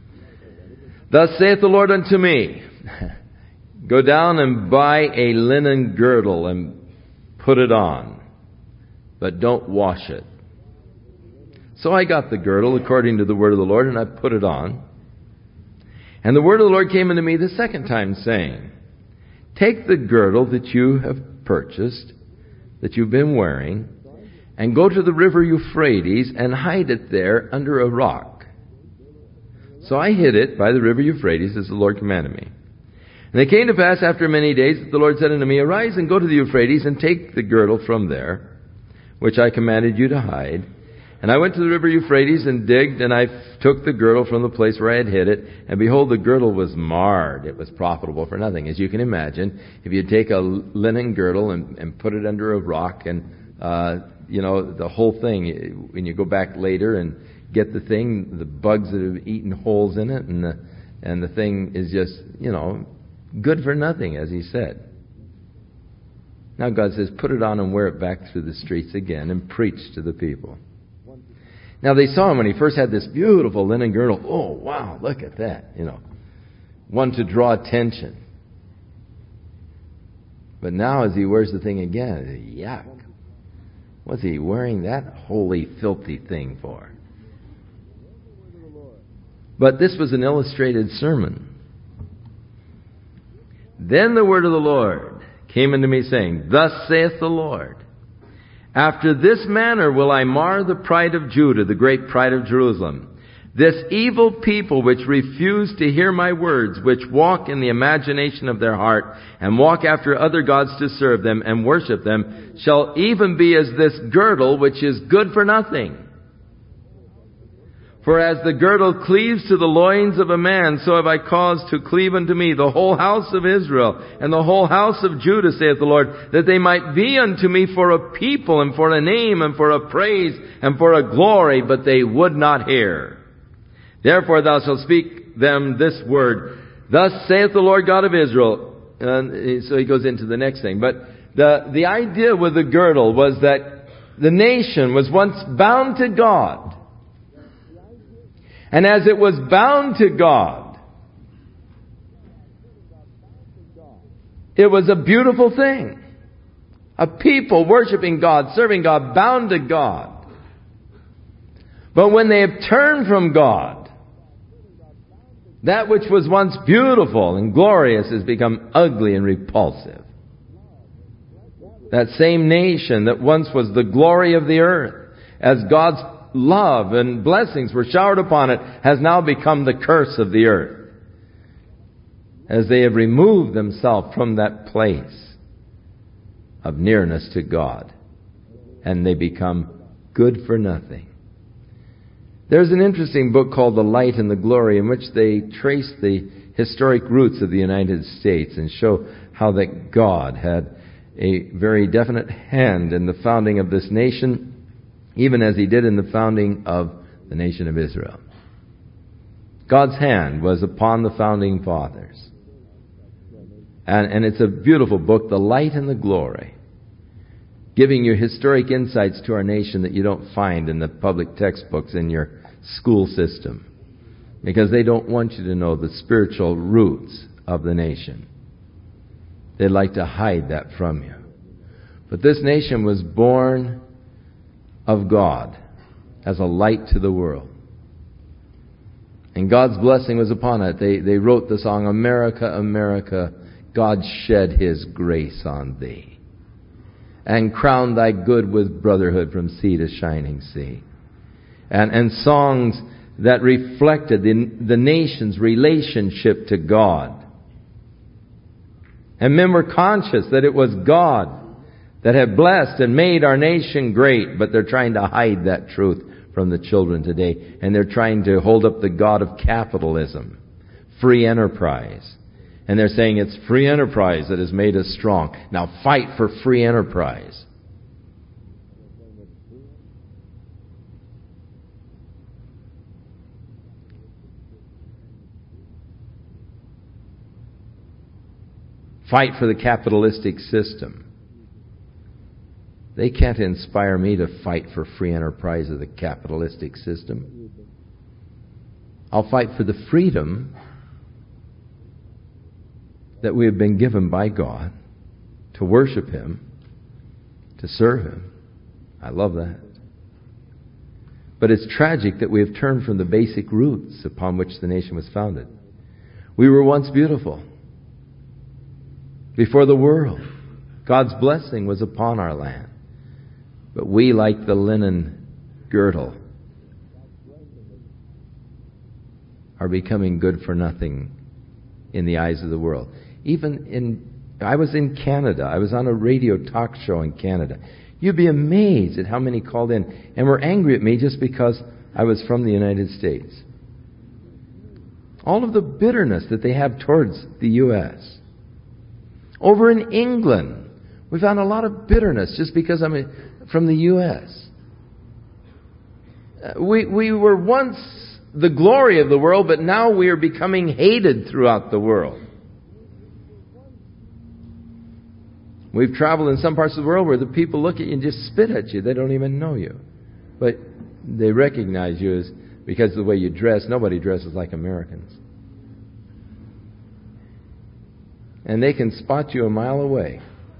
Thus saith the Lord unto me, go down and buy a linen girdle and put it on, but don't wash it. So I got the girdle according to the word of the Lord, and I put it on. And the word of the Lord came unto me the second time, saying, take the girdle that you have purchased, that you've been wearing, and go to the river Euphrates and hide it there under a rock. So I hid it by the river Euphrates, as the Lord commanded me. And it came to pass after many days that the Lord said unto me, arise and go to the Euphrates and take the girdle from there, which I commanded you to hide. And I went to the river Euphrates and digged, and I took the girdle from the place where I had hid it. And behold, the girdle was marred. It was profitable for nothing. As you can imagine, if you take a linen girdle and, and put it under a rock, and, uh, you know, the whole thing, when you go back later and get the thing, the bugs that have eaten holes in it, and the, and the thing is just, you know, good for nothing, as He said. Now God says, put it on and wear it back through the streets again and preach to the people. Now they saw him when he first had this beautiful linen girdle. Oh, wow, look at that, you know. One to draw attention. But now as he wears the thing again, yuck. What's he wearing that holy, filthy thing for? But this was an illustrated sermon. Then the word of the Lord came unto me, saying, thus saith the Lord, after this manner will I mar the pride of Judah, the great pride of Jerusalem. This evil people which refuse to hear my words, which walk in the imagination of their heart, and walk after other gods to serve them and worship them, shall even be as this girdle which is good for nothing. For as the girdle cleaves to the loins of a man, so have I caused to cleave unto me the whole house of Israel and the whole house of Judah, saith the Lord, that they might be unto me for a people and for a name and for a praise and for a glory, but they would not hear. Therefore thou shalt speak them this word, thus saith the Lord God of Israel. And so he goes into the next thing. But the, the idea with the girdle was that the nation was once bound to God. And as it was bound to God, It was a beautiful thing. A people worshiping God, serving God, bound to God. But when they have turned from God, that which was once beautiful and glorious has become ugly and repulsive. That same nation that once was the glory of the earth, as God's love and blessings were showered upon it, has now become the curse of the earth, as they have removed themselves from that place of nearness to God, and they become good for nothing. There's an interesting book called The Light and the Glory, in which they trace the historic roots of the United States and show how that God had a very definite hand in the founding of this nation, even as He did in the founding of the nation of Israel. God's hand was upon the founding fathers. And, and it's a beautiful book, The Light and the Glory, giving you historic insights to our nation that you don't find in the public textbooks in your school system, because they don't want you to know the spiritual roots of the nation. They'd like to hide that from you. But this nation was born of God as a light to the world. And God's blessing was upon it. They, they wrote the song, America, America, God shed His grace on thee, and crowned thy good with brotherhood from sea to shining sea. And, and songs that reflected the, the nation's relationship to God. And men were conscious that it was God that had blessed and made our nation great, but they're trying to hide that truth from the children today. And they're trying to hold up the God of capitalism, free enterprise. And they're saying it's free enterprise that has made us strong. Now fight for free enterprise. Fight for the capitalistic system. They can't inspire me to fight for free enterprise of the capitalistic system. I'll fight for the freedom that we have been given by God to worship Him, to serve Him. I love that. But it's tragic that we have turned from the basic roots upon which the nation was founded. We were once beautiful. Before the world, God's blessing was upon our land. But we, like the linen girdle, are becoming good for nothing in the eyes of the world. Even in, I was in Canada. I was on a radio talk show in Canada. You'd be amazed at how many called in and were angry at me just because I was from the United States. All of the bitterness that they have towards the U S Over in England, we found a lot of bitterness just because I'm from the U S We, we were once the glory of the world, but now we are becoming hated throughout the world. We've traveled in some parts of the world where the people look at you and just spit at you. They don't even know you. But they recognize you as because of the way you dress. Nobody dresses like Americans. And they can spot you a mile away.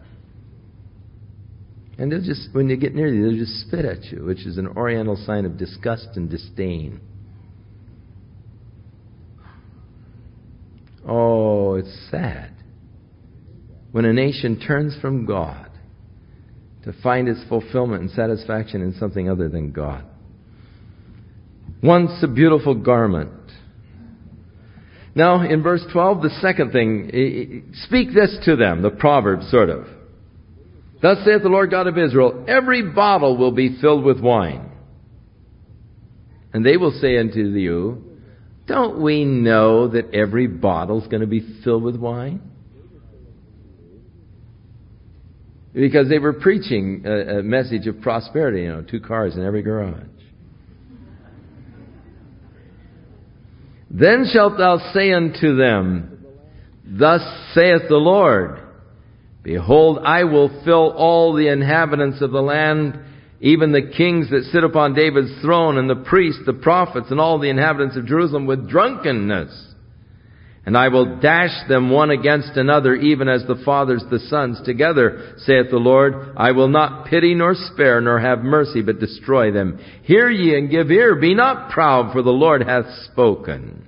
And they'll just, when you get near you, they'll just spit at you, which is an oriental sign of disgust and disdain. Oh, it's sad when a nation turns from God to find its fulfillment and satisfaction in something other than God. Once a beautiful garment. Now, in verse twelve, the second thing, speak this to them, the proverb sort of. Thus saith the Lord God of Israel, every bottle will be filled with wine. And they will say unto you, don't we know that every bottle is going to be filled with wine? Because they were preaching a, a message of prosperity, you know, two cars in every garage. Then shalt thou say unto them, thus saith the Lord, behold, I will fill all the inhabitants of the land, even the kings that sit upon David's throne, and the priests, the prophets, and all the inhabitants of Jerusalem with drunkenness. And I will dash them one against another, even as the fathers the sons together, saith the Lord. I will not pity nor spare, nor have mercy, but destroy them. Hear ye and give ear. Be not proud, for the Lord hath spoken.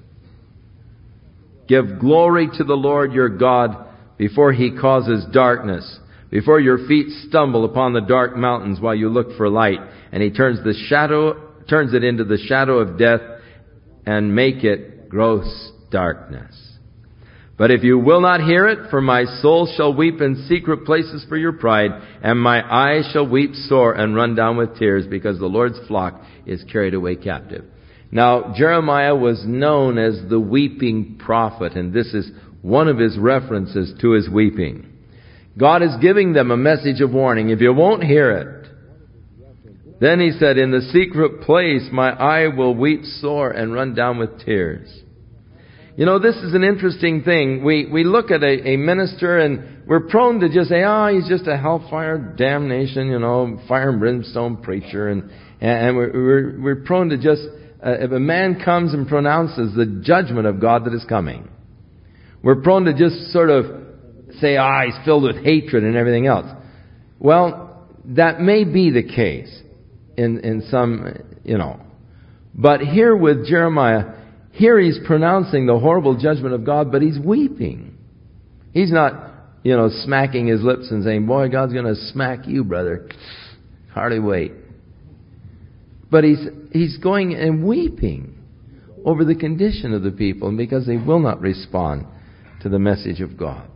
Give glory to the Lord your God before He causes darkness, before your feet stumble upon the dark mountains while you look for light. And He turns the shadow, turns it into the shadow of death, and make it gross darkness. But if you will not hear it, for my soul shall weep in secret places for your pride, and my eyes shall weep sore and run down with tears, because the Lord's flock is carried away captive. Now, Jeremiah was known as the weeping prophet, and this is one of his references to his weeping. God is giving them a message of warning. If you won't hear it, then He said, in the secret place my eye will weep sore and run down with tears. You know, this is an interesting thing. We we look at a, a minister and we're prone to just say, oh, he's just a hellfire damnation, you know, fire and brimstone preacher. And, and we're, we're, we're prone to just, uh, if a man comes and pronounces the judgment of God that is coming, we're prone to just sort of say, ah, oh, he's filled with hatred and everything else. Well, that may be the case in, in some, you know. But here with Jeremiah, here he's pronouncing the horrible judgment of God, but he's weeping. He's not, you know, smacking his lips and saying, boy, God's going to smack you, brother. Hardly wait. But he's he's going and weeping over the condition of the people, and because they will not respond to the message of God.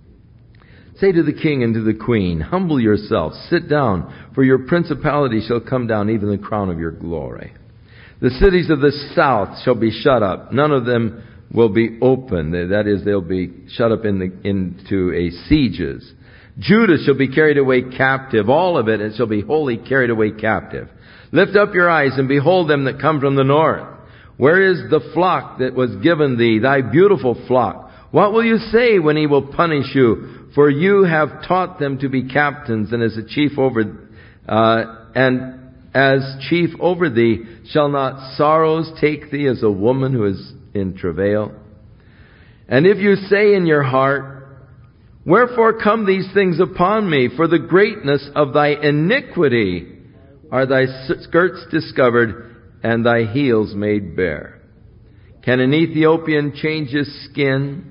Say to the king and to the queen, humble yourselves, sit down, for your principality shall come down, even the crown of your glory. The cities of the south shall be shut up. None of them will be open. That is, they'll be shut up in the, into a sieges. Judah shall be carried away captive. All of it, it shall be wholly carried away captive. Lift up your eyes and behold them that come from the north. Where is the flock that was given thee, thy beautiful flock? What will you say when He will punish you? For you have taught them to be captains, and as a chief over, uh, and as chief over thee, shall not sorrows take thee as a woman who is in travail? And if you say in your heart, wherefore come these things upon me? For the greatness of thy iniquity are thy skirts discovered, and thy heels made bare. Can an Ethiopian change his skin,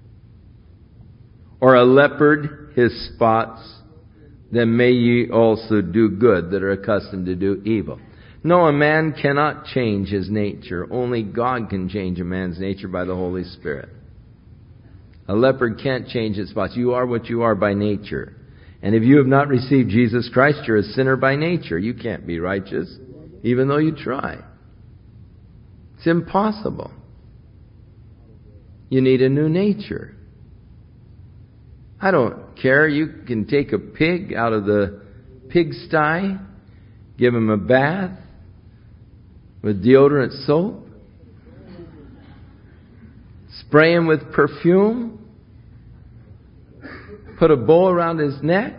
or a leopard his spots? Then may ye also do good that are accustomed to do evil. No, a man cannot change his nature. Only God can change a man's nature by the Holy Spirit. A leopard can't change its spots. You are what you are by nature. And if you have not received Jesus Christ, you're a sinner by nature. You can't be righteous, even though you try. It's impossible. You need a new nature. I don't care. You can take a pig out of the pigsty, give him a bath with deodorant soap, spray him with perfume, put a bow around his neck,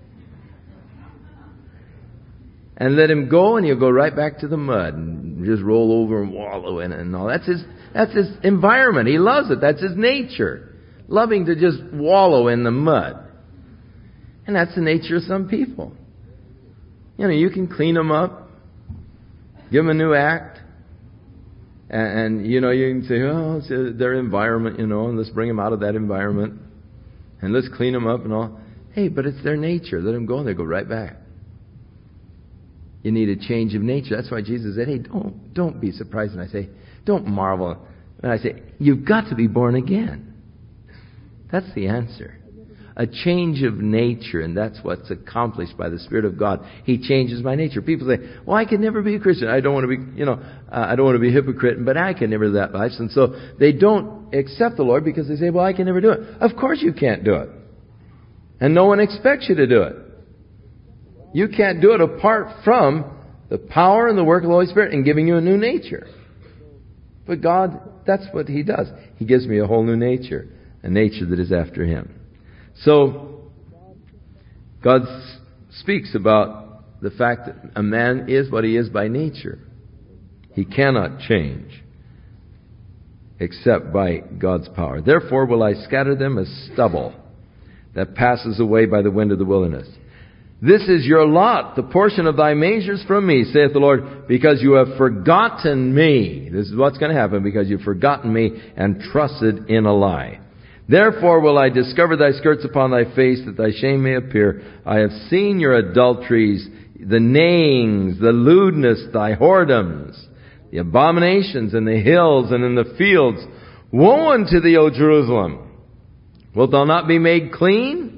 and let him go, and he'll go right back to the mud and just roll over and wallow in it and all. That's his, that's his environment. He loves it. That's his nature. Loving to just wallow in the mud. And that's the nature of some people. You know, you can clean them up, give them a new act, and, and you know, you can say, oh, it's their environment, you know, and let's bring them out of that environment, and let's clean them up and all. Hey, but it's their nature. Let them go, and they go right back. You need a change of nature. That's why Jesus said, hey, don't, don't be surprised. And I say, don't marvel. And I say, you've got to be born again. That's the answer. A change of nature, and that's what's accomplished by the Spirit of God. He changes my nature. People say, well, I can never be a Christian. I don't want to be, you know, uh, I don't want to be a hypocrite, but I can never live that life. And so they don't accept the Lord because they say, well, I can never do it. Of course you can't do it. And no one expects you to do it. You can't do it apart from the power and the work of the Holy Spirit in giving you a new nature. But God, that's what He does. He gives me a whole new nature. A nature that is after Him. So, God speaks about the fact that a man is what he is by nature. He cannot change. except by God's power. Therefore will I scatter them as stubble that passes away by the wind of the wilderness. This is your lot, the portion of thy measures from me, saith the Lord, because you have forgotten me. This is what's going to happen, because you've forgotten me and trusted in a lie. Therefore will I discover thy skirts upon thy face, that thy shame may appear. I have seen your adulteries, the neighings, the lewdness, thy whoredoms, the abominations in the hills and in the fields. Woe unto thee, O Jerusalem! Wilt thou not be made clean?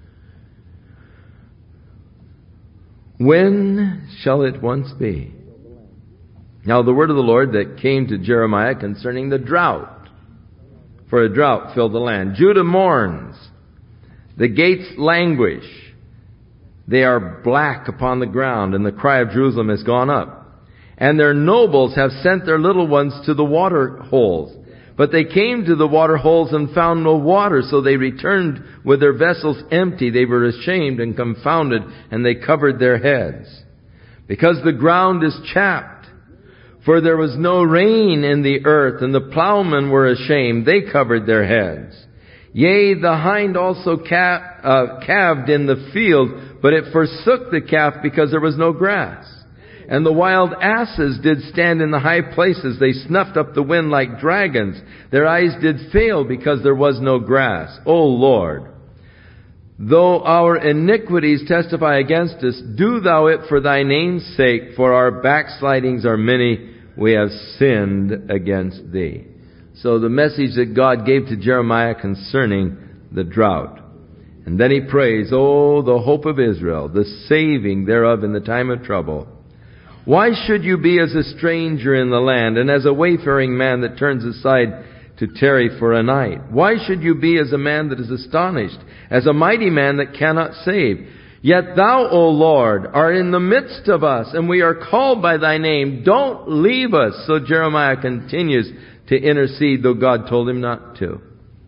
When shall it once be? Now the word of the Lord that came to Jeremiah concerning the drought. For a drought filled the land. Judah mourns. The gates languish. They are black upon the ground, and the cry of Jerusalem has gone up. And their nobles have sent their little ones to the water holes. But they came to the water holes and found no water, so they returned with their vessels empty. They were ashamed and confounded, and they covered their heads. Because the ground is chapped, for there was no rain in the earth, and the plowmen were ashamed. They covered their heads. Yea, the hind also calf, uh, calved in the field, but it forsook the calf because there was no grass. And the wild asses did stand in the high places. They snuffed up the wind like dragons. Their eyes did fail because there was no grass. O Lord, though our iniquities testify against us, do thou it for thy name's sake, for our backslidings are many. We have sinned against thee. So the message that God gave to Jeremiah concerning the drought. And then he prays, Oh, the hope of Israel, the saving thereof in the time of trouble. Why should you be as a stranger in the land, and as a wayfaring man that turns aside to tarry for a night? Why should you be as a man that is astonished, as a mighty man that cannot save? Yet thou, O Lord, art in the midst of us, and we are called by thy name. Don't leave us. So Jeremiah continues to intercede, though God told him not to.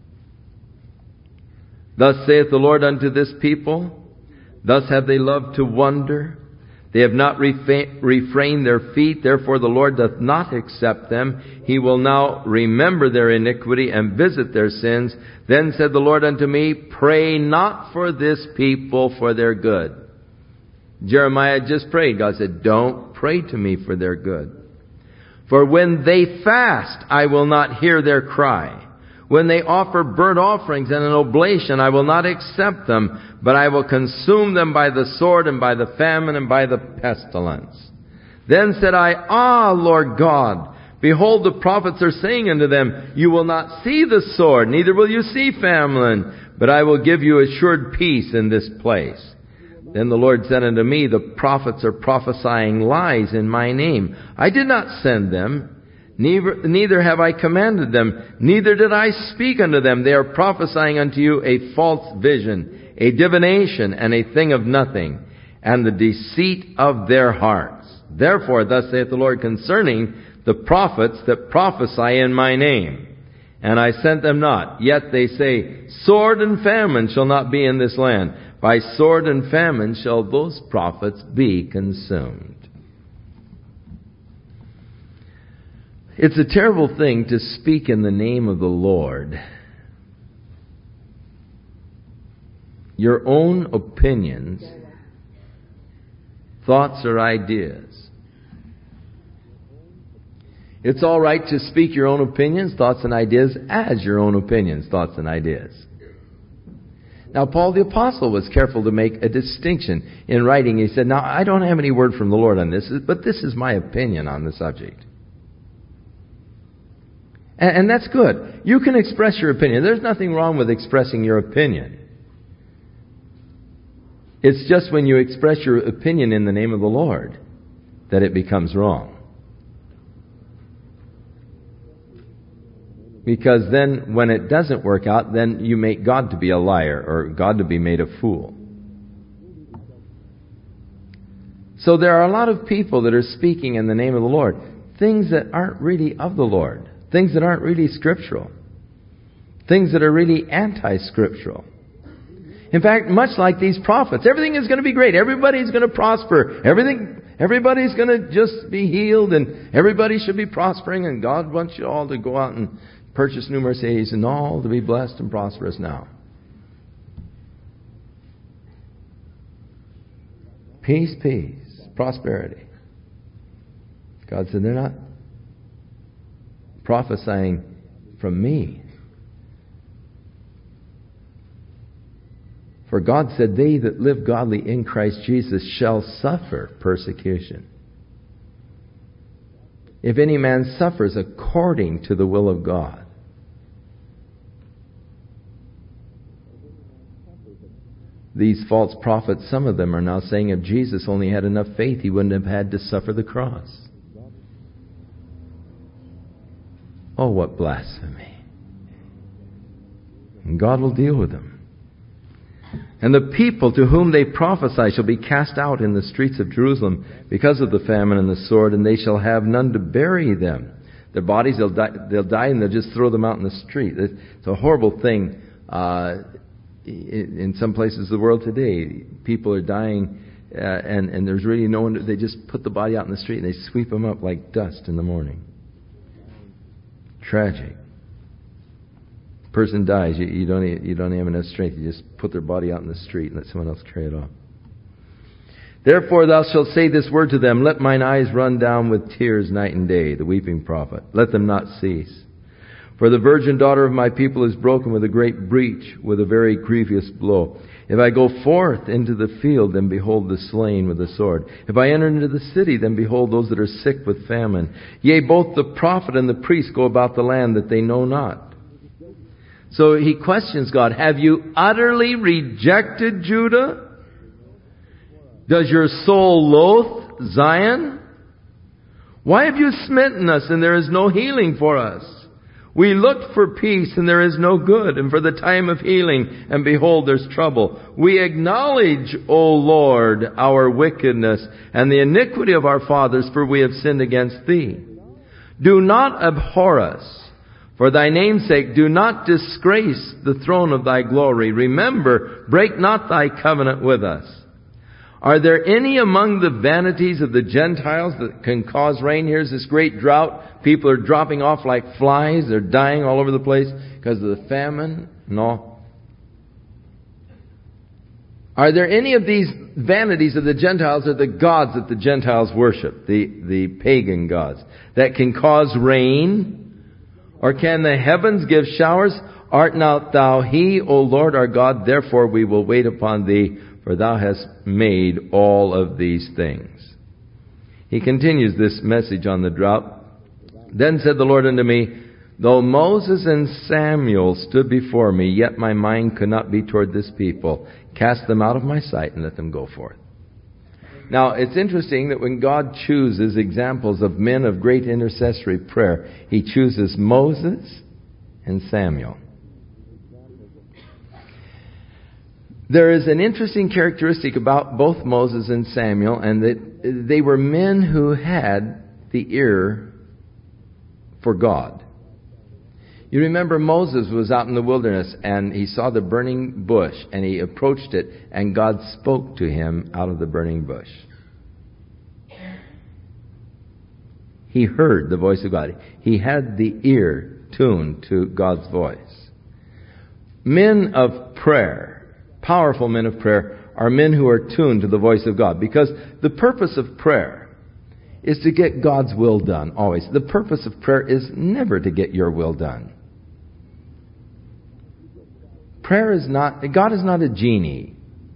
Thus saith the Lord unto this people, thus have they loved to wonder. They have not refrained their feet, therefore the Lord doth not accept them. He will now remember their iniquity and visit their sins. Then said the Lord unto me, Pray not for this people for their good. Jeremiah just prayed. God said, Don't pray to me for their good. For when they fast, I will not hear their cry. When they offer burnt offerings and an oblation, I will not accept them, but I will consume them by the sword and by the famine and by the pestilence. Then said I, Ah, Lord God, behold, the prophets are saying unto them, You will not see the sword, neither will you see famine, but I will give you assured peace in this place. Then the Lord said unto me, The prophets are prophesying lies in my name. I did not send them. Neither, neither have I commanded them, neither did I speak unto them. They are prophesying unto you a false vision, a divination, and a thing of nothing, and the deceit of their hearts. Therefore, thus saith the Lord concerning the prophets that prophesy in my name. And I sent them not. Yet they say, Sword and famine shall not be in this land. By sword and famine shall those prophets be consumed. It's a terrible thing to speak in the name of the Lord. Your own opinions, thoughts, or ideas. It's all right to speak your own opinions, thoughts, and ideas as your own opinions, thoughts, and ideas. Now, Paul the Apostle was careful to make a distinction in writing. He said, Now, I don't have any word from the Lord on this, but this is my opinion on the subject. And that's good. You can express your opinion. There's nothing wrong with expressing your opinion. It's just when you express your opinion in the name of the Lord that it becomes wrong. Because then when it doesn't work out, then you make God to be a liar or God to be made a fool. So there are a lot of people that are speaking in the name of the Lord, things that aren't really of the Lord. Things that aren't really scriptural. Things that are really anti-scriptural. In fact, much like these prophets, everything is going to be great. Everybody's going to prosper. Everything, everybody's going to just be healed, and everybody should be prospering, and God wants you all to go out and purchase new Mercedes, and all to be blessed and prosperous now. Peace, peace, prosperity. God said, they're not prophesying from me. For God said, they that live godly in Christ Jesus shall suffer persecution. If any man suffers according to the will of God. These false prophets, some of them are now saying if Jesus only had enough faith, he wouldn't have had to suffer the cross. Oh, what blasphemy. And God will deal with them. And the people to whom they prophesy shall be cast out in the streets of Jerusalem because of the famine and the sword, and they shall have none to bury them. Their bodies, they'll die, they'll die and they'll just throw them out in the street. It's a horrible thing uh, in, in some places of the world today. People are dying uh, and, and there's really no one. They just put the body out in the street and they sweep them up like dust in the morning. Tragic. Person dies, you, you don't you don't have enough strength. You just put their body out in the street and let someone else carry it off. Therefore thou shalt say this word to them, let mine eyes run down with tears night and day, the weeping prophet. Let them not cease. For the virgin daughter of my people is broken with a great breach, with a very grievous blow. If I go forth into the field, then behold the slain with the sword. If I enter into the city, then behold those that are sick with famine. Yea, both the prophet and the priest go about the land that they know not. So he questions God, have you utterly rejected Judah? Does your soul loathe Zion? Why have you smitten us and there is no healing for us? We looked for peace and there is no good, and for the time of healing, and behold, there's trouble. We acknowledge, O Lord, our wickedness and the iniquity of our fathers, for we have sinned against thee. Do not abhor us. For thy name's sake, do not disgrace the throne of thy glory. Remember, break not thy covenant with us. Are there any among the vanities of the Gentiles that can cause rain? Here's this great drought. People are dropping off like flies. They're dying all over the place because of the famine. No. Are there any of these vanities of the Gentiles or the gods that the Gentiles worship, the, the pagan gods, that can cause rain? Or can the heavens give showers? Art not thou he, O Lord our God? Therefore we will wait upon thee, for thou hast made all of these things. He continues this message on the drought. Then said the Lord unto me, though Moses and Samuel stood before me, yet my mind could not be toward this people. Cast them out of my sight and let them go forth. Now, it's interesting that when God chooses examples of men of great intercessory prayer, He chooses Moses and Samuel. There is an interesting characteristic about both Moses and Samuel, and that they were men who had the ear for God. You remember Moses was out in the wilderness and he saw the burning bush and he approached it and God spoke to him out of the burning bush. He heard the voice of God. He had the ear tuned to God's voice. Men of prayer, powerful men of prayer, are men who are tuned to the voice of God, because the purpose of prayer is to get God's will done, always. The purpose of prayer is never to get your will done. Prayer is not, God is not a genie.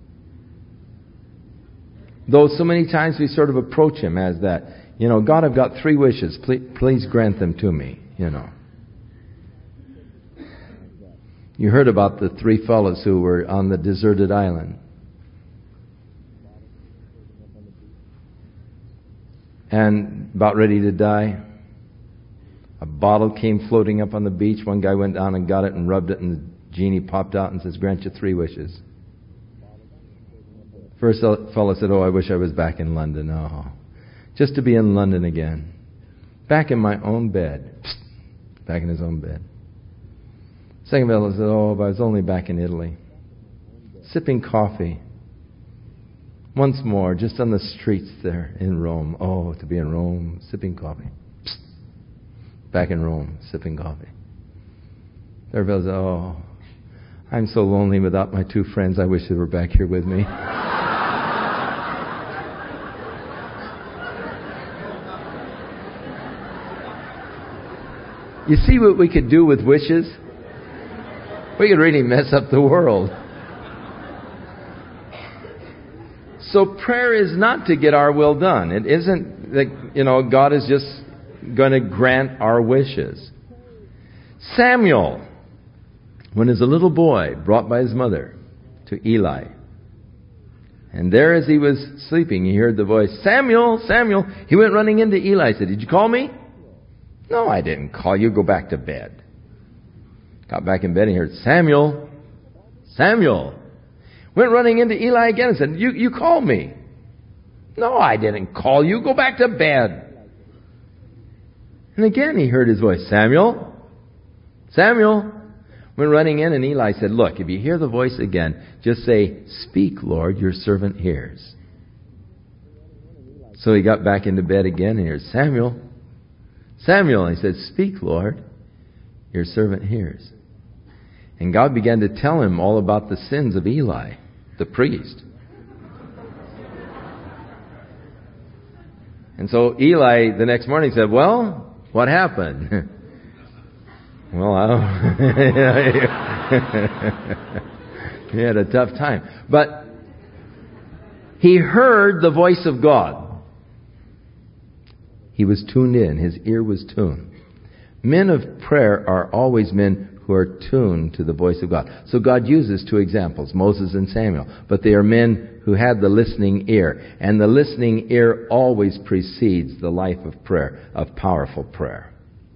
Though so many times we sort of approach Him as that. You know, God, I've got three wishes. Please, please grant them to me, you know. You heard about the three fellows who were on the deserted island. And about ready to die. A bottle came floating up on the beach. One guy went down and got it and rubbed it, and the genie popped out and says, grant you three wishes. First fellow said, oh, I wish I was back in London. Oh, just to be in London again. Back in my own bed. Psst, back in his own bed. Second fellow said, oh, but I was only back in Italy. Sipping coffee. Once more, just on the streets there in Rome. Oh, to be in Rome, sipping coffee. Psst. Back in Rome, sipping coffee. Everybody says, oh, I'm so lonely without my two friends. I wish they were back here with me. You see what we could do with wishes? We could really mess up the world. So prayer is not to get our will done. It isn't that, you know, God is just going to grant our wishes. Samuel, when he was a little boy, brought by his mother to Eli. And there as he was sleeping, he heard the voice, Samuel, Samuel. He went running into Eli and said, did you call me? No, I didn't call you. Go back to bed. Got back in bed and he heard, Samuel, Samuel. Went running into Eli again and said, you, you called me. No, I didn't call you. Go back to bed. And again he heard his voice, Samuel, Samuel. Went running in and Eli said, look, if you hear the voice again, just say, speak, Lord, your servant hears. So he got back into bed again and he heard, Samuel, Samuel. And he said, speak, Lord, your servant hears. And God began to tell him all about the sins of Eli, the priest. And so Eli the next morning said, well, what happened? Well, I don't... He had a tough time. But he heard the voice of God. He was tuned in. His ear was tuned. Men of prayer are always men who are tuned to the voice of God. So God uses two examples, Moses and Samuel. But they are men who had the listening ear. And the listening ear always precedes the life of prayer, of powerful prayer.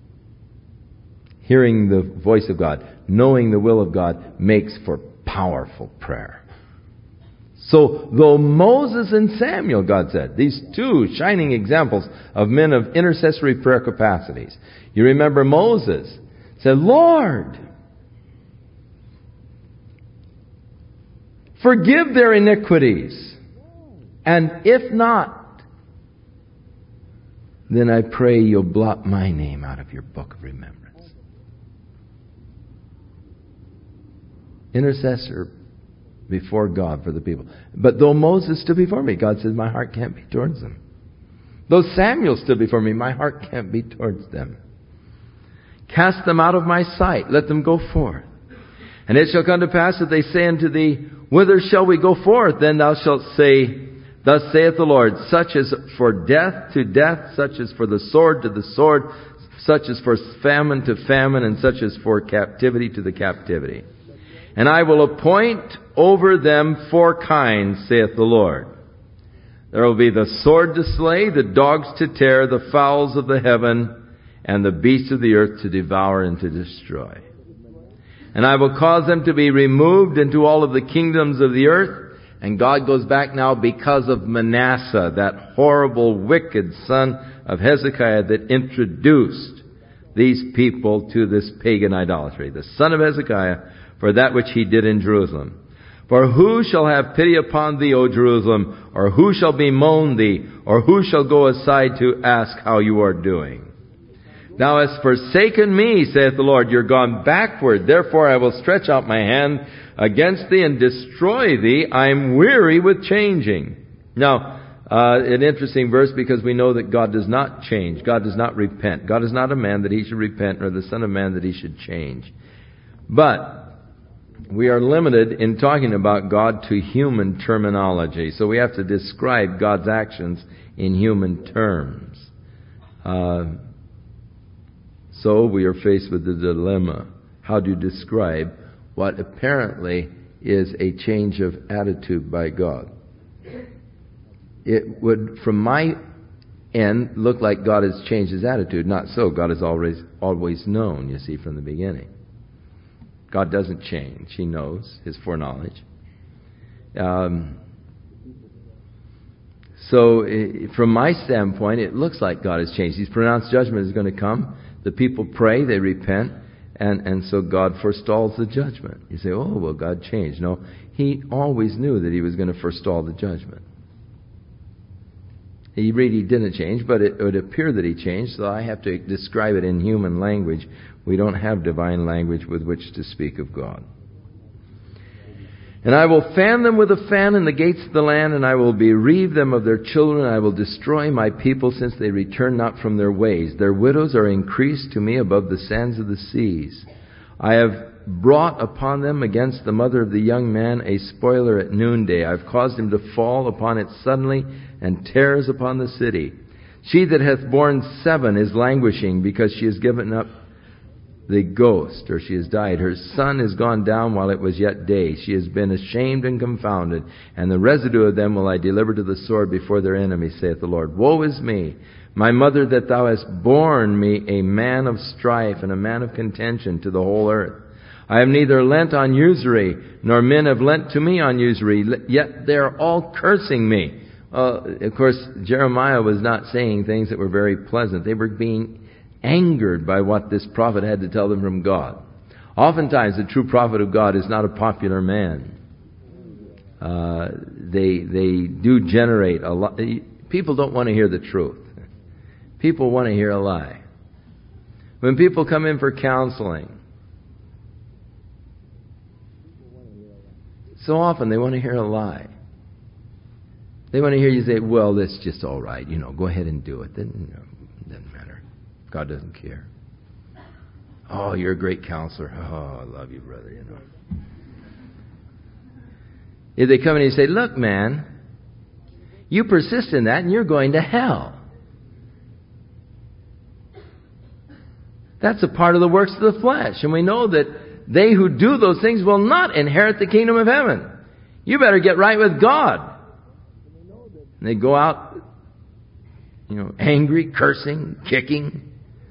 Hearing the voice of God, knowing the will of God, makes for powerful prayer. So, though Moses and Samuel, God said, these two shining examples of men of intercessory prayer capacities. You remember Moses said, Lord, forgive their iniquities. And if not, then I pray you'll blot my name out of your book of remembrance. Intercessor before God for the people. But though Moses stood before me, God says, my heart can't be towards them. Though Samuel stood before me, my heart can't be towards them. Cast them out of my sight. Let them go forth. And it shall come to pass that they say unto thee, whither shall we go forth? Then thou shalt say, thus saith the Lord, such as for death to death, such as for the sword to the sword, such as for famine to famine, and such as for captivity to the captivity. And I will appoint over them four kinds, saith the Lord. There will be the sword to slay, the dogs to tear, the fowls of the heaven, and the beasts of the earth to devour and to destroy. And I will cause them to be removed into all of the kingdoms of the earth. And God goes back now because of Manasseh, that horrible, wicked son of Hezekiah that introduced these people to this pagan idolatry. The son of Hezekiah, for that which he did in Jerusalem. For who shall have pity upon thee, O Jerusalem? Or who shall bemoan thee? Or who shall go aside to ask how you are doing? Thou hast forsaken me, saith the Lord. You're gone backward. Therefore I will stretch out my hand against thee and destroy thee. I am weary with changing. Now, uh, an interesting verse, because we know that God does not change. God does not repent. God is not a man that he should repent, nor the son of man that he should change. But we are limited in talking about God to human terminology. So we have to describe God's actions in human terms. Uh, so we are faced with the dilemma. How do you describe what apparently is a change of attitude by God? It would, from my end, look like God has changed his attitude. Not so. God has always, always known, you see, from the beginning. God doesn't change. He knows, his foreknowledge. Um, so, it, from my standpoint, it looks like God has changed. He's pronounced judgment is going to come. The people pray, they repent, and, and so God forestalls the judgment. You say, oh, well, God changed. No, he always knew that he was going to forestall the judgment. he really didn't change, but it would appear that he changed, so I have to describe it in human language. We don't have divine language with which to speak of God. And I will fan them with a fan in the gates of the land, and I will bereave them of their children. I will destroy my people, since they return not from their ways. Their widows are increased to me above the sands of the seas. I have brought upon them against the mother of the young man a spoiler at noonday. I have caused him to fall upon it suddenly, and terrors upon the city. She that hath borne seven is languishing, because she has given up the ghost, or she has died. Her son is gone down while it was yet day. She has been ashamed and confounded, and the residue of them will I deliver to the sword before their enemies, saith the Lord. Woe is me, my mother, that thou hast borne me a man of strife and a man of contention to the whole earth. I have neither lent on usury, nor men have lent to me on usury, yet they are all cursing me. Uh, of course, Jeremiah was not saying things that were very pleasant. They were being angered by what this prophet had to tell them from God. Oftentimes, the true prophet of God is not a popular man. Uh, they they do generate a lot. People don't want to hear the truth. People want to hear a lie. When people come in for counseling, so often they want to hear a lie. They want to hear you say, well, that's just all right. You know, go ahead and do it. Then, you know, it doesn't matter. God doesn't care. Oh, you're a great counselor. Oh, I love you, brother, you know. If they come in and say, look, man, you persist in that and you're going to hell. That's a part of the works of the flesh. And we know that they who do those things will not inherit the kingdom of heaven. You better get right with God. And they go out, you know, angry, cursing, kicking.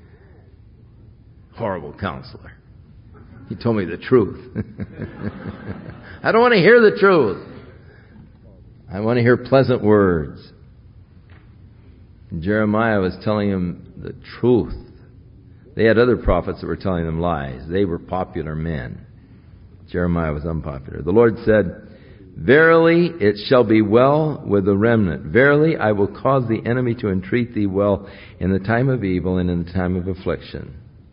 Horrible counselor. He told me the truth. I don't want to hear the truth. I want to hear pleasant words. And Jeremiah was telling him the truth. They had other prophets that were telling them lies. They were popular men. Jeremiah was unpopular. The Lord said, verily it shall be well with the remnant. Verily I will cause the enemy to entreat thee well in the time of evil and in the time of affliction.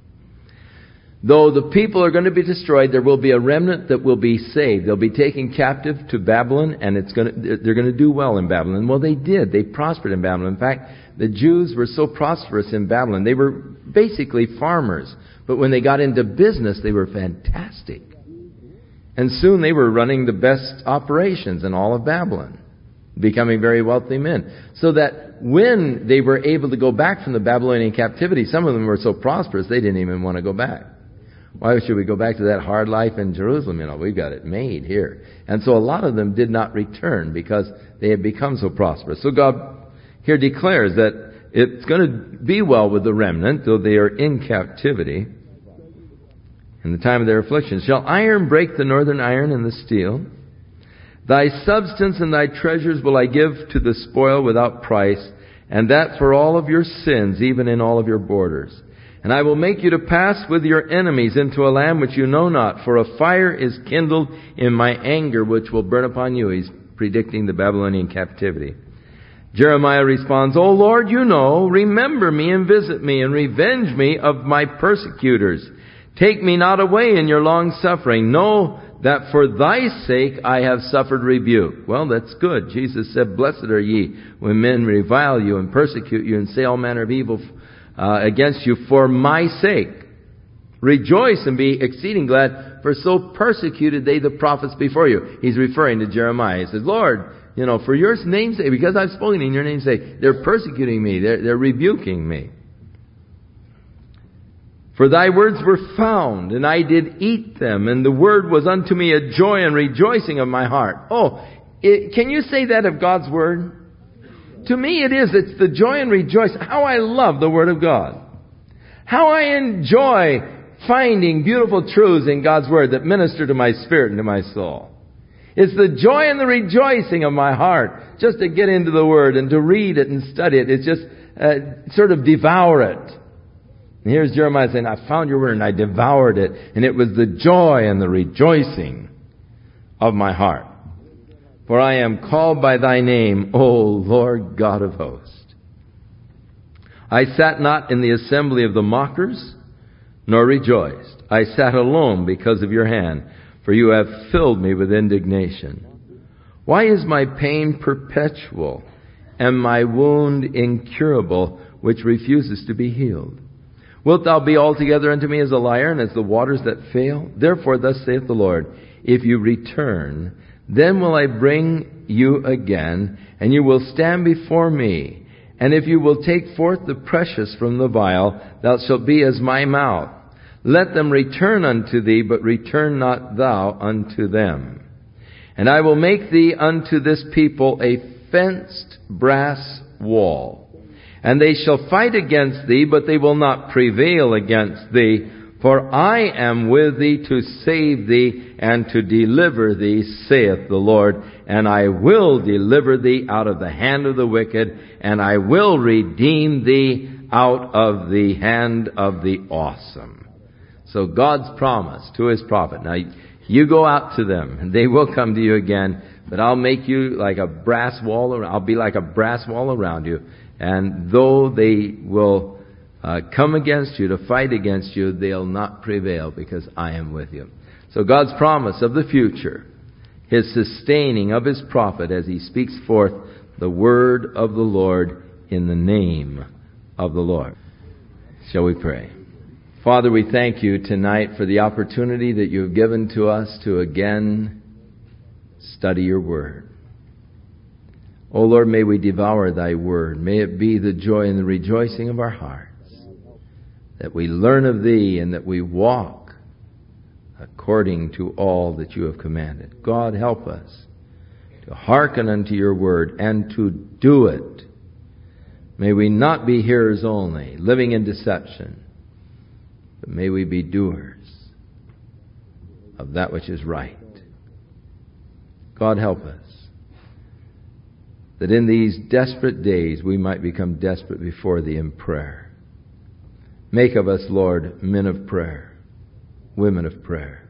Though the people are going to be destroyed, there will be a remnant that will be saved. They'll be taken captive to Babylon, and it's going to, they're going to do well in Babylon. Well, they did. They prospered in Babylon. In fact, the Jews were so prosperous in Babylon. They were basically farmers. But when they got into business, they were fantastic. And soon they were running the best operations in all of Babylon, becoming very wealthy men. So that when they were able to go back from the Babylonian captivity, some of them were so prosperous they didn't even want to go back. Why should we go back to that hard life in Jerusalem? You know, we've got it made here. And so a lot of them did not return because they had become so prosperous. So God here declares that it's going to be well with the remnant, though they are in captivity in the time of their affliction. Shall iron break the northern iron and the steel? Thy substance and thy treasures will I give to the spoil without price, and that for all of your sins, even in all of your borders. And I will make you to pass with your enemies into a land which you know not, for a fire is kindled in my anger which will burn upon you. He's predicting the Babylonian captivity. Jeremiah responds, O Lord, you know, remember me and visit me and revenge me of my persecutors. Take me not away in your long suffering. Know that for thy sake I have suffered rebuke. Well, that's good. Jesus said, blessed are ye when men revile you and persecute you and say all manner of evil Uh, against you for my sake. Rejoice and be exceeding glad, for so persecuted they the prophets before you. He's referring to Jeremiah. He says, Lord, you know, for your name's sake, because I've spoken in your name's sake, they're persecuting me. They're, they're rebuking me. For thy words were found, and I did eat them, and the word was unto me a joy and rejoicing of my heart. Oh, it, can you say that of God's word? To me it is. It's the joy and rejoice. How I love the Word of God. How I enjoy finding beautiful truths in God's Word that minister to my spirit and to my soul. It's the joy and the rejoicing of my heart just to get into the Word and to read it and study it. It's just uh, sort of devour it. And here's Jeremiah saying, I found your Word and I devoured it. And it was the joy and the rejoicing of my heart. For I am called by thy name, O Lord God of hosts. I sat not in the assembly of the mockers, nor rejoiced. I sat alone because of your hand, for you have filled me with indignation. Why is my pain perpetual, and my wound incurable, which refuses to be healed? Wilt thou be altogether unto me as a liar, and as the waters that fail? Therefore thus saith the Lord, if you return, then will I bring you again, and you will stand before me. And if you will take forth the precious from the vial, thou shalt be as my mouth. Let them return unto thee, but return not thou unto them. And I will make thee unto this people a fenced brass wall. And they shall fight against thee, but they will not prevail against thee. For I am with thee to save thee and to deliver thee, saith the Lord. And I will deliver thee out of the hand of the wicked, and I will redeem thee out of the hand of the awesome. So God's promise to His prophet. Now, you go out to them, and they will come to you again, but I'll make you like a brass wall around. I'll be like a brass wall around you. And though they will uh, come against you, to fight against you, they'll not prevail, because I am with you. So God's promise of the future, His sustaining of His prophet as he speaks forth the word of the Lord in the name of the Lord. Shall we pray? Father, we thank you tonight for the opportunity that you have given to us to again study your word. O Lord, may we devour thy word. May it be the joy and the rejoicing of our hearts, that we learn of thee and that we walk according to all that you have commanded. God, help us to hearken unto your word and to do it. May we not be hearers only, living in deception, but may we be doers of that which is right. God, help us, that in these desperate days we might become desperate before thee in prayer. Make of us, Lord, men of prayer, women of prayer,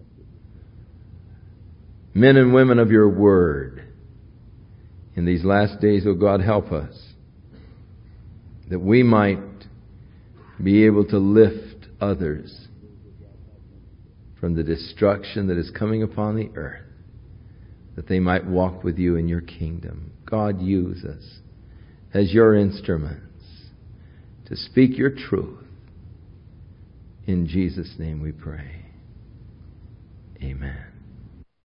men and women of your word. In these last days, O God, help us, that we might be able to lift others from the destruction that is coming upon the earth, that they might walk with you in your kingdom. God, use us as your instruments to speak your truth. In Jesus' name we pray. Amen.